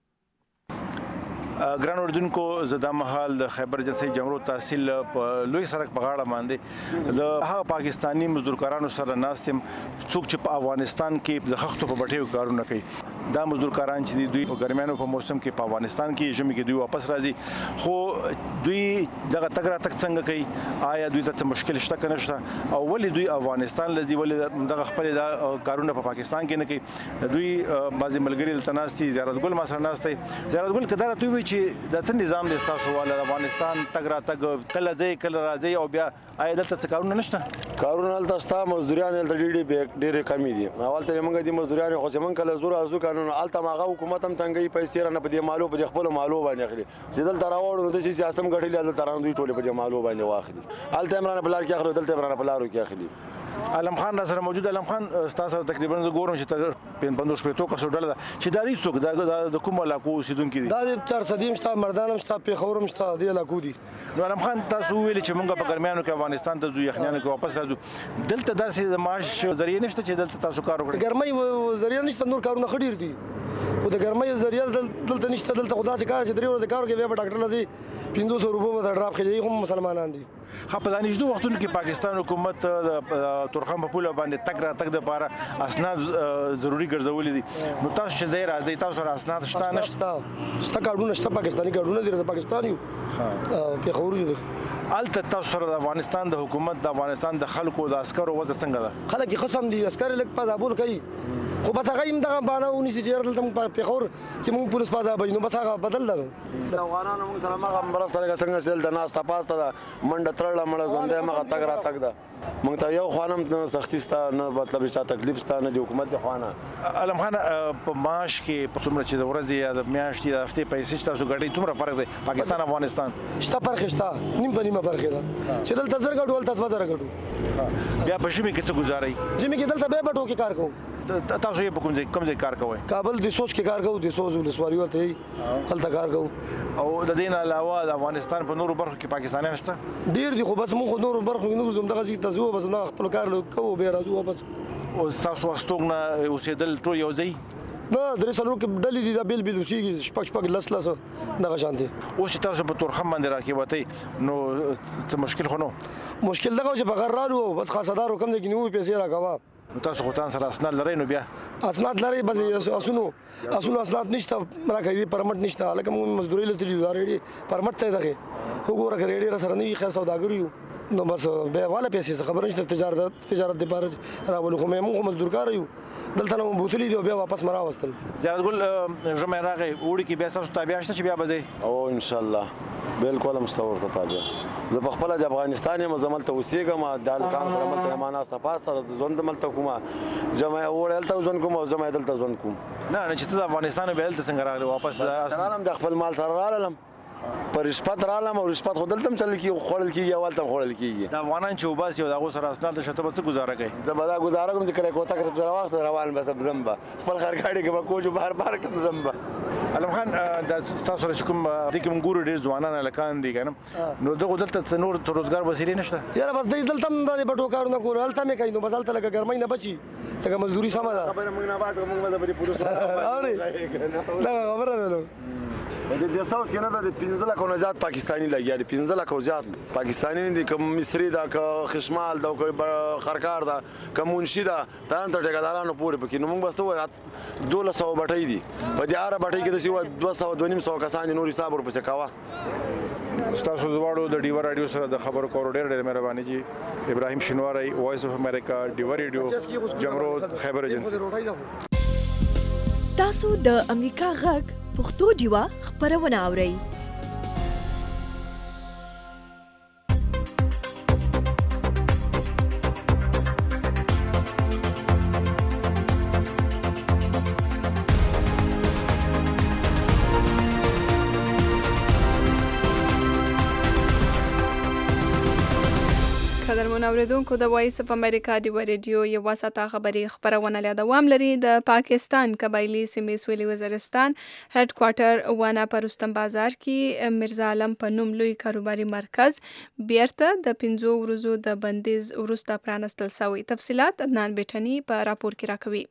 ګران اوریدونکو، زه دا مهال د خیبر ایجنسۍ جمرو تحصیل په لوی سړک په غاړه باندې د هغه پاکستاني مزدورکارانو سره ناست یم څوک چې په افغانستان کې د خښتو په بټیو کارونه کوي. دا مزدورکاران چې دوی په ګرمیانو په موسم کې په افغانستان کې ژمي کې دوی واپس راځي، خو دوی دغه تګ راتګ څنګه کوي؟ آیا دوی ته څه مشکل شته که نشته؟ او ولې دوی افغانستان له ځي؟ ولې دغه خپل دا کارونه په پاکستان کې نه کوي؟ دوی بعضې ملګري دلته ناست دي. زیارت ګل ما سره ناست دی. زیارت ګل، که دا راته ووایي چې دا څه نظام دی ستاسو والا د افغانستان تګ راتګ، کله ځئ کله راځئ، او بیا آیا دلته څه کارونه نشته؟ کارونه هلته شته، مزدوریان هلته ډېرې کمې دي. اول ته موږ دي مزدوریان خو چې موږ کله زور ارزو قانون هلته هغه حکومت هم تنګوي، پیسې رانه په دې مالو په دې خپلو مالو باندې اخلي. چې دلته راوړو نو داسې سیاست هم ګټلي هلته رانه دوی ټولې په دې مالو باندې واخلي. هلته هم رانه په لار کې اخلي، دلته هم رانه په لارو کې اخلي. علم خان را سره موجود. علم خان، ستاسو سره تقریبا زه ګورم چې تر 50 کسو ډله ده چې دا دي څوک د کوم علاقو اوسېدونکي دي؟ دا د چارسدي هم شته، مردان هم شته، پېښور هم شته، دې علاقو دي. نو علم خان، تاسو وویلې چې موږ په ګرمیانو کې افغانستان ته ځو، یخنیانو کې واپس راځو. دلته داسې د معاش ذریعې نشته چې دلته تاسو کار وکړئ؟ ګرمۍ ذریعه نشته، نور کارونه ښه ډېر دي، خو د ګرمۍ ذریعه دلته نشته. دلته خو داسې کار چې 3 ورځې کار کوي، بیا به ډاکټر له ځي 500 روپو به ډراپ کوي. هم مسلمانان دي. ښه، په دا نږدې وختونو کې پاکستان حکومت د تورخم په پوله باندې تګ راتګ دپاره اسناد ضروري ګرځولي دي. نو تاسو چې ځئ راځئ، تاسو سره اسناد شته نشته؟ شته کارډونه شته، پاکستاني کارډونه دي، د پاکستان یو پېښور یو. هلته تاسو سره د افغانستان د حکومت، د افغانستان د خلکو، د عسکرو وضع څنګه ده؟ خلک یې قسم دي، عسکر یې لږ پازابول کوي، خو بس هغه هم دغه بهانه ونیسي چې دلته موږ پېښور کې موږ پولیس پازابوي، نو بس هغه بدل ده. د افغانانو موږ سره مغه مرسته لکه څنګه چې دلته ناسته پاسته ده، منډه ترړه مړه ژوندی مغه تګ راتګ ده. موږ ته یو خوا نه سختي شته، نه مطلب چا تکلیف شته، نه د حکومت د خوا نه. علم خان، په معاش کې په څومره چې د ورځې یا د میاشتې د هفتې پیسې چې تاسو ګټئ څومره فرق دی پاکستان افغانستان؟ شته فرق شته، نیم په نیمه فرق ده. چې دلته 1000 ګټو هلته 2000 ګټو. بیا په ژمي کې څه ګزارئ؟ ژمي کې دلته بیا بټو کې کار کوو. تاسو یې په کوم ځای کار کوئ؟ کابل د سوچ کې کار کوو، د سوچ ولسوالي ورته هلته کار کوو. او د دې نه علاوه د افغانستان په نورو برخو کې پاکستانیان شته؟ ډېر دي، خو بس موږ خو نورو برخو کې نه ځو، همدغه ځای ته ځو، بس همدغه خپل کار کوو، بیا راځو واپس. او ستاسو هستوګنه اوسېدل ټول یو ځای؟ نه، 3-4 کې ډلې دي، دا بیل بیل اوسېږي، شپږ لس دغه شان دي. اوس چې تاسو په تورخم باندې راکېوتئ نو څه مشکل خو نه و؟ مشکل دغه چې په غر رالو، بس خاصدارو کوم ځای کې نیو پیسې راکوه. نو تاسو خو تان سره اسناد لرئ؟ نو بیا اسناد لرئ، بس اسونو اسناد نشته، راکوي پرمټ نشته. هلکه موږ مزدورۍ له تللي یو، دا ریډي پرمټ ته یې دغې وګوره، که ریډي را سره نه وي، خیر سوداګر یو، نو بس به والا پیسې خبر نشته تجارت لپاره راولو خو موږ مزدورکار یو دلته نو بوتلی دی بیا واپس مرا واستل زیات ګل ژمه راغی وړي کې بیا تاسو تابع شته چې بیا بځي او ان شاء الله بالکل مستور ته تابع زه په خپل د افغانستان یم زمل ته اوسېږم د الکان سره ملته معنا استفاسته ځوند ملته کومه جمع اورل ته ځوند کوم او جمع دلته ځوند کوم نه چې ته د افغانستان به دلته څنګه راغلی واپس اسلام د خپل مال سره رالم پر رشوت رالم او رشوت خو دلته چل کی خورل کیږي اول ته خورل کیږي د افغانان چې وباس یو دغه سره اسناد د شته به څه گزاره کوي زه به دا گزاره کوم چې کله کوته کړم راوخته روان بس زمبا خپل خرګاړي کې به کوجو بار کوم زمبا علم خان د تاسو سره کوم د کوم ګورو ډیر ځوانان لکان دي کنه نو دغه دلته نور روزګار وسیلې نشته یاره بس دلته د بټو کارونه کول هلته مې کوي نو بس هلته لکه ګرمۍ نه بچي لکه مزدوري سم ده خبره موږ نه باز موږ د بری پولیس دا خبره ده د دې ساوث کې نه د 15 لک نه زیات پاکستانی لګیا دي 15 لک او زیات پاکستانی دي کوم مصری دا که خشمال دا خرکار دا کومونشي دا تان ته ټیکادارانو پورې پکې نو موږ بس ته 1200 بټۍ دي په دې اړه بټۍ کې د سی 200 کسان نور حساب ورپسې کاوه تاسو دواړو د ډیور رادیو سره د خبرو کولو ډېر مهرباني جی ابراهیم شینواری وایس اف امریکا ډیور رادیو جمرود خیبر ایجنسی تاسو د امریکا غږ پښتو ډیوا خبرونه اورئ قدرمن اوریدونکو د وایس اف امریکا دی ریډیو یو واسطه خبرونه له دوام لري د پاکستان قبایلی سیمې سویلي وزیرستان هډ کوارټر وانا پر رستم بازار کې مرزا علم په نوم لوی کاروباري مرکز بیرته د 15 ورځو د بندیز ورسته پرانستل شوی. تفصيلات عدنان بیٹنی په راپور کې راکوي.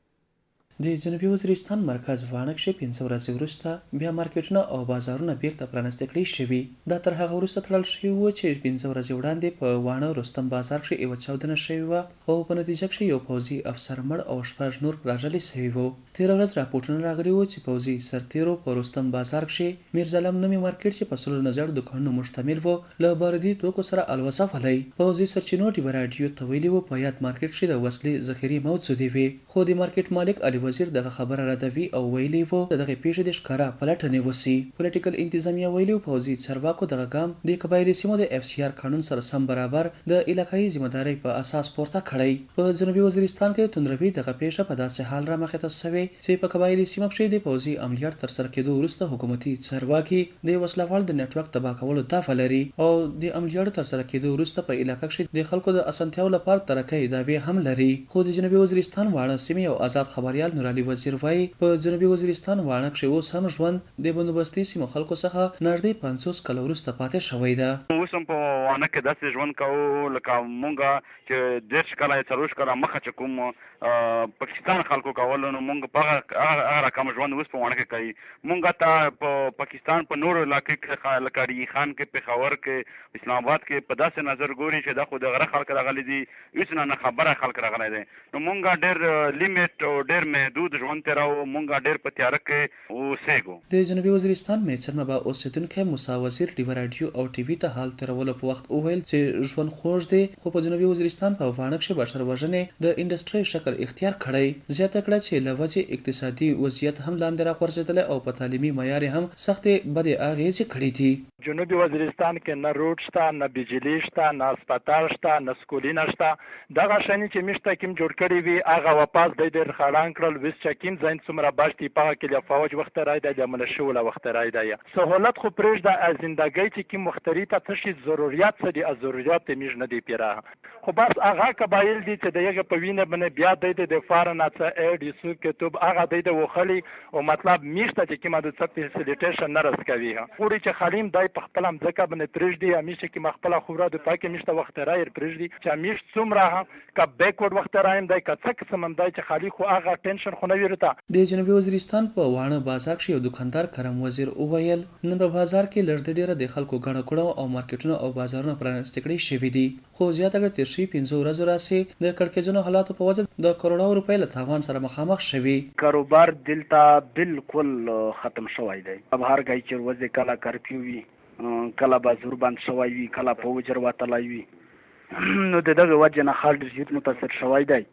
د جنوبي وزیرستان مرکز وانک شي 15 ورځې وروسته بیا مارکیټونه او بازارونه بیرته پرانستل کړي شوي. دا تر هغه وروسته تړل شوی و چې 15 ورځې وړاندې په وانه رستم بازار کې یو چاودنه شوی و او په نتیجه کې یو پوځي افسر مړ او شپږ نور راغلي شوي وو. 13 ورځې راپورټونه راغلي وو چې پوځي سرتیرو په رستم بازار کې میرزا علم نومي مارکیټ چې په سلو نظر دکانونو مشتمل وو له باردي توکو سره الوسه ولای. پوځي سرچینو ټي رادیو ته ویلي وو په یاد مارکیټ کې د وسلې ذخیره موجوده وي. خو د مارکیټ مالک علي وزیر دغه خبره ردوي او ویلي وو دغه پیښې د ښکارا پلټنې وسی. پولیټیکل انتظامیه ویلي پوځي چارواکو دغه ګام د قبایلی سیمو د اف سی آر قانون سره سم برابر د علاقايي ځمداري په اساس پورته کړی. په جنوبي وزیرستان کې توندروي دغه پیښه په داسې حال را مخه ته شوی چې په قبایلی سیمو کې د پوځي عملیات تر سره کېدو وروسته حکومتي چارواکي د وسلوال د نتورک تباه کولو دعوه لري او د عملیات تر سره کېدو وروسته په علاقې کې د خلکو د اسانتیاو لپاره ترکه داوی هم لري. خو د جنوبي وزیرستان واړه سیمې او آزاد خبريال نور علي وزیر وايي په جنوبي وزیرستان وانک شي اوس هم ژوند د بندوبستي سیمو خلکو څخه نږدې 500 کال وروسته پاتې شوی ده. اوس هم په وانک کې داسې ژوند کوو لکه مونږه چې ډېر کله څلور کله مخه چې کوم پاکستان خلکو کول نو مونږ په هغه رقم ژوند اوس په وانک کې کوي. مونږ ته په پاکستان په نور علاقې کې لکه ری خان کې پېښور کې اسلام آباد کې په داسې نظر ګوري چې دا خو د غره خلک راغلي دي هیڅ نه خبره خلک راغلي دي. نو مونږ ډېر لیمیټ او ډېر محدود ژوند تیراو مونږ ډېر په تیاره کې اوسېږو. د جنوبي وزیرستان میچرمه به اوسیدونکو موسی وزیر ډیو رادیو او ټي وي ته حال ترولو په وخت وویل چې ژوند خوږ دی خو په جنوبي وزیرستان په وانک کې بشر وژنې د انډستری شکل اختیار کړی. زیاته کړه چې لوجه اقتصادي وضعیت هم لاندې راغورځېدل او په تعلیمي معیار هم سختې بدې اغېزې کړې دي. جنوبي وزیرستان کې نه روډ شته نه بجلی شته نه هسپتال شته نه سکولونه شته. دغه شانې چې مشته کوم جوړ کړي وي هغه واپس د ډېر خړان کړل وس چې کوم ځین څومره باشتي په کې د فوج وخت راځي د ملشو له وخت راځي سہولت خو پرېږ د زندګۍ چې کوم وختري ته څه ضرورت څه دي ضرورت میږ نه دی پیرا خو بس هغه قبایل دي چې دغه په وینه باندې بیا د فارن څه اډ سو کتب هغه د وخلی او مطلب میشته چې کومه د څه فیسیلیټیشن نه رس کوي خوري چې خالیم دای په خپل ځکه باندې پرېږ دی همیشه کې مخبل خوره د پاکه میشته وخت رایر پرېږ دی چې میش څومره کا بیکورډ وخت رایم دای کا څه قسم دای چې خالی خو هغه ټینشن خو نه ویرته. د جنوبي وزیرستان په وانه بازار کې یو دکاندار کرم وزیر اوویل نن په بازار کې لږ ډیره د خلکو غړ کړو او مارکیټونو او بازارونو پرانست کړي شوی دي. خو زیاتره تر شي 15 ورځې راسي د کړکېچونو حالات په وجه د کروڑو روپۍ له تاوان سره مخامخ شوی. کاروبار دلته بالکل ختم شوی دی. اب هر ځای چې ورځ کله کرفیو وي کله به زور بند شوی وي، کله په وجر وتلی وي. نو د دغه وجې نه خلک ډېر زیات متاثر شوی دی.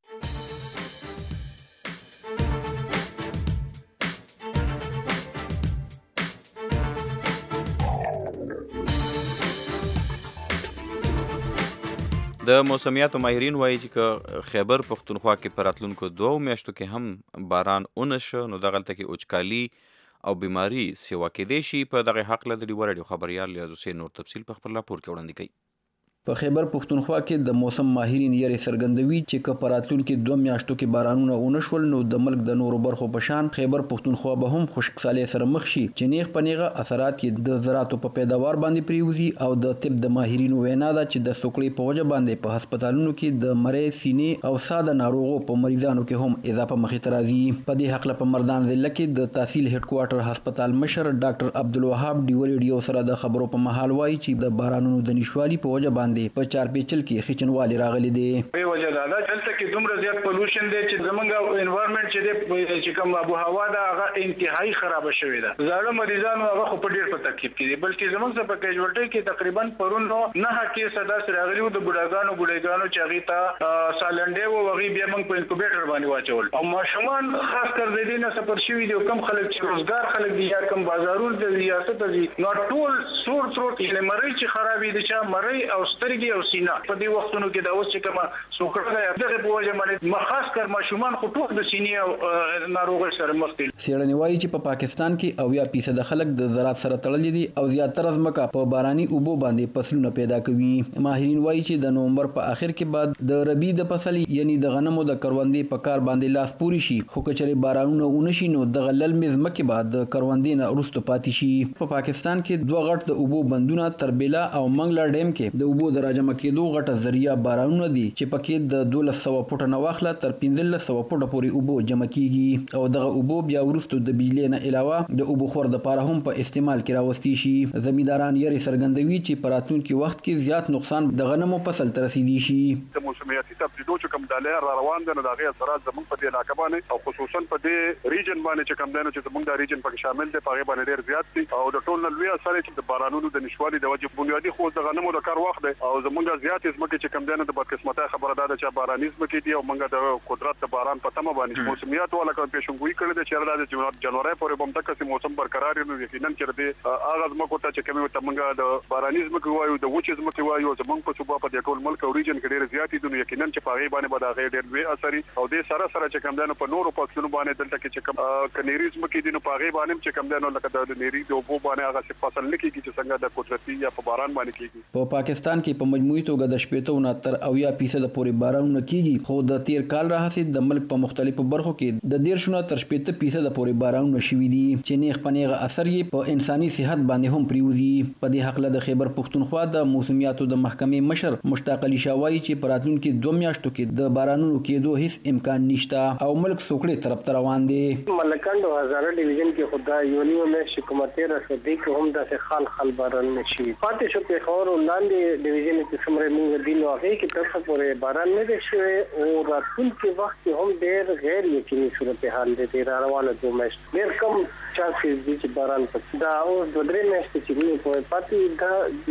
د موسمیاتو ماهرین وایي چې که خیبر پښتونخوا کې په راتلونکو 2 میاشتو کې هم باران ونشو نو دغلته کې وچکالي او بیماری سیوا کېدی شي. په دغه حق له ډیوه راډیو خبریال لیاز حسین نور تفصیل په خپل راپور کې وړاندې کوي. په خیبر پښتونخوا کې د موسم ماهرین یې څرګندوي چې که په راتلونکو 2 میاشتو کې بارانونه ونشول نو د ملک د نورو برخو په شان خیبر پښتونخوا به هم خشکسالۍ سره مخ شي چې نیغ په نیغه اثرات کې د زراعتو په پیداوار باندې پریوزي. او د طب د ماهرینو وینا ده چې د سوکړې په وجه باندې په هسپتالونو کې د مرۍ، سینې او ساده ناروغو په مریضانو کې هم اضافه مخې ته راځي. په دې حق په مردان ضلع کې د تحصیل هډ کوارټر هسپتال مشر ډاکټر عبدالوهاب ډیو ریډیو سره د خبرو په محل وایي چې د بارانونو د نشوالي په وجه باندې په چارپیچل کې خچنوالي راغلي دي. په وجه دا دلته کې دومره زیات پولوشن دی چې زمونږ انوایرنمنت چې کوم ابو هوا دا هغه انتهایی خراب شوې ده. زاړه مریضانو هغه خو په ډیر په تکلیف کې دي، بلکې زمونږ په کیجوالټي کې تقریبا پرون نو نه کیسه داس راغلي وو د بډاګانو چې هغه ته سالنډي وو هغه بیا موږ په انکوبیټر باندې واچول. او ماشومان خاص کر د دې نه سفر شوي دي، کم خلک چې روزګار خلک دي یا کم بازارونو د ریاست دي نو ټول سور ثروت یې مری چې خرابې دي چې مری او سترګې او سینه په دې وختونو کې دا اوس چې کومه سوکړه ده دغه په وجه باندې خاص کر ماشومان خو ټول د سینې او ناروغۍ سره مخ دي. څېړنې وایي چې په پاکستان کې 80% خلک د زراعت سره تړلي دي او زیاتره ځمکه په باراني اوبو باندې فصلونه پیدا کوي. ماهرین وایي چې د نومبر په اخر کې بعد د ربی د فصل یعنی د غنمو د کروندې په کار باندې لاس پوري شي، خو کچره بارانونه ونشي نو د غلل ځمکې بعد د کروندې نه وروسته پاتې شي. په پاکستان کې 2 غټ د اوبو بندونه تربیلا او منګلا ډیم کې د اوبو د راجمع کېدو غټه ذریعہ بارانونه دي چې پکې د 1200 فوټه نه واخله تر 1500 فوټه پورې اوبو جمع کیږي او دغه اوبو بیا وروسته د بجلی نه علاوه د اوبو خور د پاره هم په استعمال کې راوستي شي. زمینداران یې څرګندوي چې په راتلونکي وخت کې زیات نقصان د غنمو فصل ته رسیدي شي. د موسمیاتي تبدیلو چې کوم ډالر را روان دي نو د هغې اثرات زموږ په دې علاقه باندې او خصوصا په دې ریجن باندې چې کوم دی نو چې زموږ د ریجن پکې شامل دی په هغې باندې ډېر زیات دي او د ټول نه لوی اثر یې چې د بارانونو د نشوالي د وجې بنیادي خو د غنمو د کار وخت دی او زموږ زیاتې ځمکې چې کوم دی نو د بدقسمتۍ خبره ده چې باراني ځمکې دي او موږ د قدرت د باران په تمه باندې موسمیات والا کوم پیشنګوئی کړی دی چې د جنوري پورې به همدغسې موسم برقرار وي. نو یقینا چې د هغه ځمکو ته چې کومې ته موږ د باراني ځمکې وایو د وچې ځمکې وایو زموږ په صوبه په دې ټول ملک او ریجن کې ډېرې زیاتې دي نو یقینا چې په هغې باندې به د هغې ډېر لوی اثر وي او دې سره سره چې کوم دی نو په نورو فصلونو باندې دلته کې چې کوم کنیري ځمکې دي نو په هغې باندې چې کوم دی نو لکه د نیري د اوبو باندې هغسې فصل نه کېږي چې څنګه د قدرتي یا په باران باندې کېږي. په پاکستان کې په مجموعي توګه د 80 تر 80% پورې بارانونه کېږي، خو د تیر کال راهیسې د ملک په مختلفو برخو کې د 10 تر 80% پورې بارانونه شوي دي چې نیغ په نیغه اثر یې په انساني صحت باندې هم پریوزي. په دې حق له د خیبر پښتونخوا د موسمیاتو د محکمې مشر مشتاق علي شاه وایي چې په راتلونکي 2 میاشتو کې د بارانونو کېدو هیڅ امکان نشته او ملک سوکړې طرف ته روان دی. ملکند او هزاره ډیویژن کې خدای یونیو مې حکومت را شو دی کې هم د خال باران نشي پاتې شو په خور لاندې ډیویژن کې څومره موږ دین واغې کې تر پورې باران نه دی شوی او راتلونکي وخت هم ډېر غیر یقیني صورتحال دی را روانه 2 میاشتې ډېر کم چانسز دي چې باران پکې دا او 2-3 میاشتې چې موږ په پاتې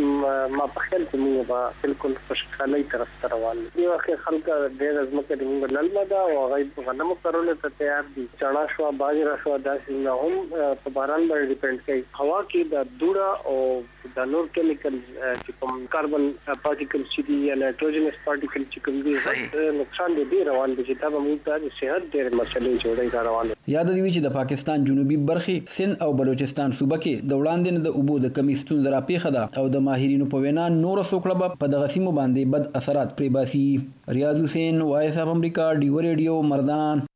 دا ما په خیال کې موږ به بالکل خوشحالۍ طرف ته روان دي. واخې خلک ډېر ځمکه د موږ للمه ده او هغه غنمو کرلو ته تیار دي. چنا شو باجرا شو داسې نه هم په باران باندې ډیپند کوي. هوا کې د دوړه او د نور کیمیکل چې کوم کاربن پارټیکل چې دي یا نایټروجنس پارټیکل چې کوم دي نقصان دي روان دي چې دا به موږ ته صحت ډېر مسلې جوړي روان دي. یاد دی چې د پاکستان جنوبي برخې سند او بلوچستان صوبه کې د وړاندې نه د اوبو د کمی ستونزه راپېښه ده او د ماهرینو په وینا نور څوکړه به په دغه سیمو باندې بد اثرات پرې باسي. ریاض حسین، وایس اف امریکا، ډیو ریډیو، مردان.